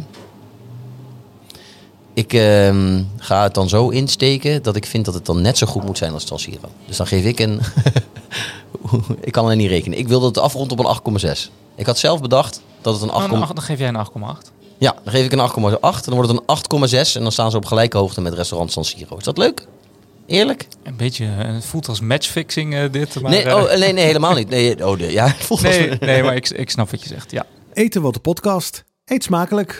Ik uh, ga het dan zo insteken dat ik vind dat het dan net zo goed moet zijn als San Siro. Dus dan geef ik een... ik kan alleen niet rekenen. Ik wilde het afronden op een acht komma zes. Ik had zelf bedacht dat het een acht komma acht... Nou, dan geef jij een acht komma acht. Ja, dan geef ik een acht komma acht. Dan wordt het een acht komma zes. En dan staan ze op gelijke hoogte met restaurant San Siro. Is dat leuk? Eerlijk? Een beetje, het voelt als matchfixing uh, dit. Maar, nee, oh, nee, nee, helemaal niet. Nee, oh, de, ja, het voelt nee, als... nee, maar ik, ik snap wat je zegt, ja. Eten wat de podcast. Eet smakelijk.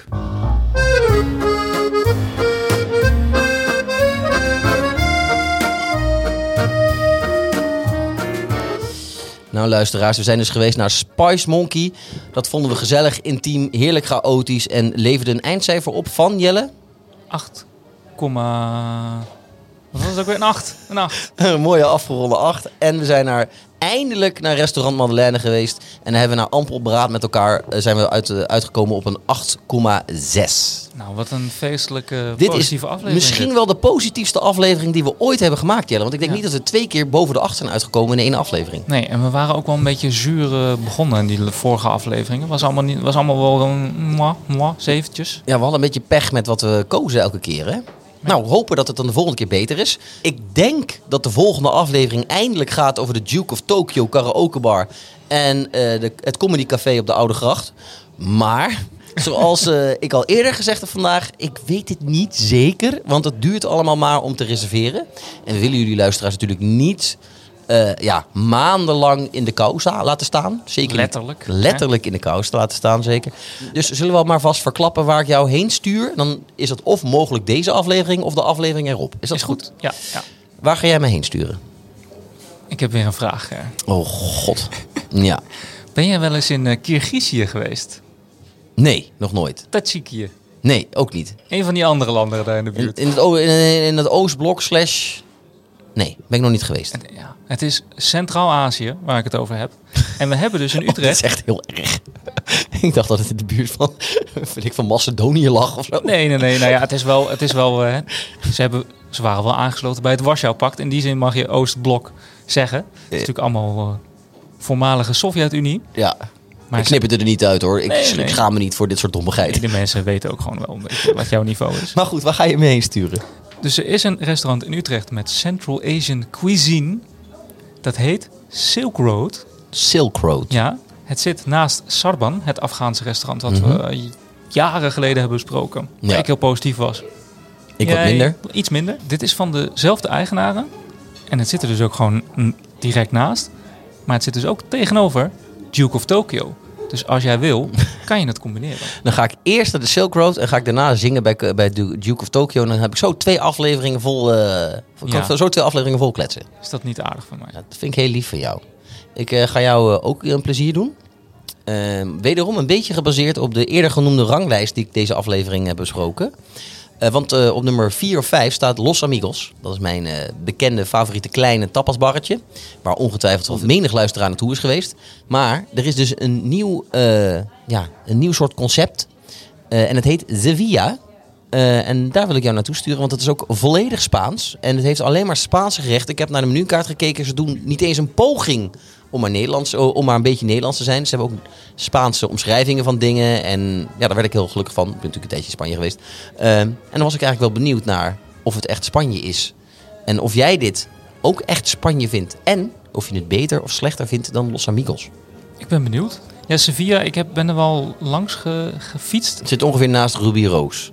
Nou luisteraars, we zijn dus geweest naar Spice Monkey. Dat vonden we gezellig, intiem, heerlijk chaotisch. En leverde een eindcijfer op van, Jelle? acht, Wat was het ook weer? Een acht. Een acht. Een mooie afgeronde acht. En we zijn naar, eindelijk naar restaurant Madeleine geweest. En dan hebben we na ampel beraad met elkaar uh, zijn we uit, uh, uitgekomen op een acht komma zes. Nou, wat een feestelijke, Dit positieve is aflevering. misschien dit. wel de positiefste aflevering die we ooit hebben gemaakt, Jelle. Want ik denk Ja. niet dat we twee keer boven de acht zijn uitgekomen in één aflevering. Nee, en we waren ook wel een beetje zuur uh, begonnen in die vorige afleveringen. Was allemaal, niet, was allemaal wel een moi, moi, zeventjes. Ja, we hadden een beetje pech met wat we kozen elke keer, hè? Nou, hopen dat het dan de volgende keer beter is. Ik denk dat de volgende aflevering eindelijk gaat over de Duke of Tokyo karaoke bar en uh, de, het Comedy Café op de Oude Gracht. Maar, zoals uh, ik al eerder gezegd heb vandaag, ik weet het niet zeker, want het duurt allemaal maar om te reserveren. En we willen jullie luisteraars natuurlijk niet uh, ja, maandenlang in de kou sta- laten staan. Zeker niet Letterlijk. letterlijk in de kou te laten staan, zeker. Dus zullen we maar vast verklappen waar ik jou heen stuur? Dan is het of mogelijk deze aflevering of de aflevering erop. Is dat Is goed? goed. Ja, ja. Waar ga jij me heen sturen? Ik heb weer een vraag. Ger. Oh god. Ja. Ben jij wel eens in uh, Kirgizië geweest? Nee, nog nooit. Tadsjikië. Nee, ook niet. Een van die andere landen daar in de In, buurt. in, het, o- in, in het Oostblok slash... Nee, ben ik nog niet geweest. En, ja, het is Centraal-Azië waar ik het over heb. En we hebben dus in Dat is Utrecht... echt heel erg. Ik dacht dat het in de buurt van, vind ik, van Macedonië lag of zo. Nee, nee, nee. Nou ja, het is wel... Het is wel uh, ze, hebben, ze waren wel aangesloten bij het Warschau-pact. In die zin mag je Oostblok zeggen. Het is natuurlijk allemaal uh, voormalige Sovjet-Unie. Ja, Maar ik knip het er niet uit hoor. Ik, Nee, nee. ik schaam me niet voor dit soort dommigheid. de mensen weten ook gewoon wel een beetje wat jouw niveau is. Maar goed, waar ga je me heen sturen? Dus er is een restaurant in Utrecht met Central Asian cuisine. Dat heet Silk Road. Silk Road. Ja, het zit naast Sarban, het Afghaanse restaurant wat Mhm. we uh, jaren geleden hebben besproken. Waar Ja. ik heel positief was. Ik wat Jij minder. Iets minder. Dit is van dezelfde eigenaren. En het zit er dus ook gewoon mm, direct naast. Maar het zit dus ook tegenover Duke of Tokyo. Dus als jij wil, kan je het combineren. Dan ga ik eerst naar de Silk Road en ga ik daarna zingen bij, bij Du- Duke of Tokyo. En dan heb ik zo twee afleveringen vol, uh, Ja. zo twee afleveringen vol kletsen. Is dat niet aardig van mij? Ja, dat vind ik heel lief van jou. Ik uh, ga jou uh, ook een plezier doen. Uh, wederom een beetje gebaseerd op de eerder genoemde ranglijst die ik deze aflevering heb besproken. Uh, want uh, op nummer vier of vijf staat Los Amigos. Dat is mijn uh, bekende favoriete kleine tapasbarretje. Waar ongetwijfeld wel menig luisteraar naartoe is geweest. Maar er is dus een nieuw, uh, ja, een nieuw soort concept. Uh, en het heet Sevilla. Uh, en daar wil ik jou naartoe sturen, want het is ook volledig Spaans. En het heeft alleen maar Spaanse gerechten. Ik heb naar de menukaart gekeken. Ze doen niet eens een poging om maar, Nederlands, om maar een beetje Nederlands te zijn. Ze hebben ook Spaanse omschrijvingen van dingen. En ja, daar werd ik heel gelukkig van. Ik ben natuurlijk een tijdje in Spanje geweest. Uh, en dan was ik eigenlijk wel benieuwd naar of het echt Spanje is. En of jij dit ook echt Spanje vindt. En of je het beter of slechter vindt dan Los Amigos. Ik ben benieuwd. Ja, Sevilla, ik heb, ben er wel langs ge, gefietst. Het zit ongeveer naast Ruby Roos.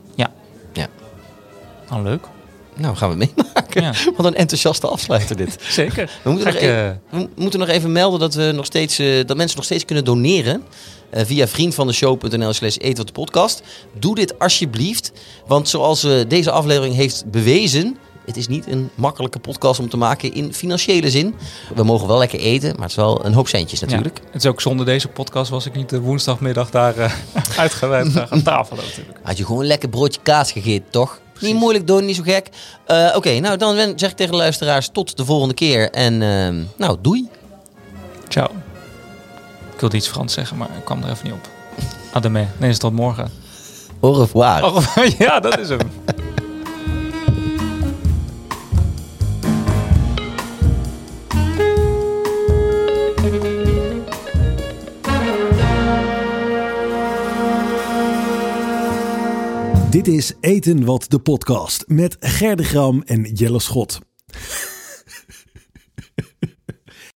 Oh, leuk. Nou, gaan we meemaken. Ja. Wat een enthousiaste afsluiter dit. Zeker. We moeten, Ga nog ik, even, eh, we moeten nog even melden dat, we nog steeds, uh, dat mensen nog steeds kunnen doneren. Uh, via vriendvandeshow.nl slash eten wat de podcast. Doe dit alsjeblieft. Want zoals uh, deze aflevering heeft bewezen... Het is niet een makkelijke podcast om te maken in financiële zin. We mogen wel lekker eten, maar het is wel een hoop centjes natuurlijk. Ja, het is ook zonder deze podcast was ik niet de woensdagmiddag daar uh, uitgewijd uh, aan tafel natuurlijk. Had je gewoon een lekker broodje kaas gegeten, toch? Niet moeilijk doen, niet zo gek. Uh, Oké, okay, nou dan zeg ik tegen de luisteraars tot de volgende keer. En uh, nou, doei. Ciao. Ik wilde iets Frans zeggen, maar ik kwam er even niet op. Ademé. Nee, is tot morgen. Au revoir. Oh, ja, dat is hem. Dit is Eten wat de podcast met Ger de Gram en Jelle Schot.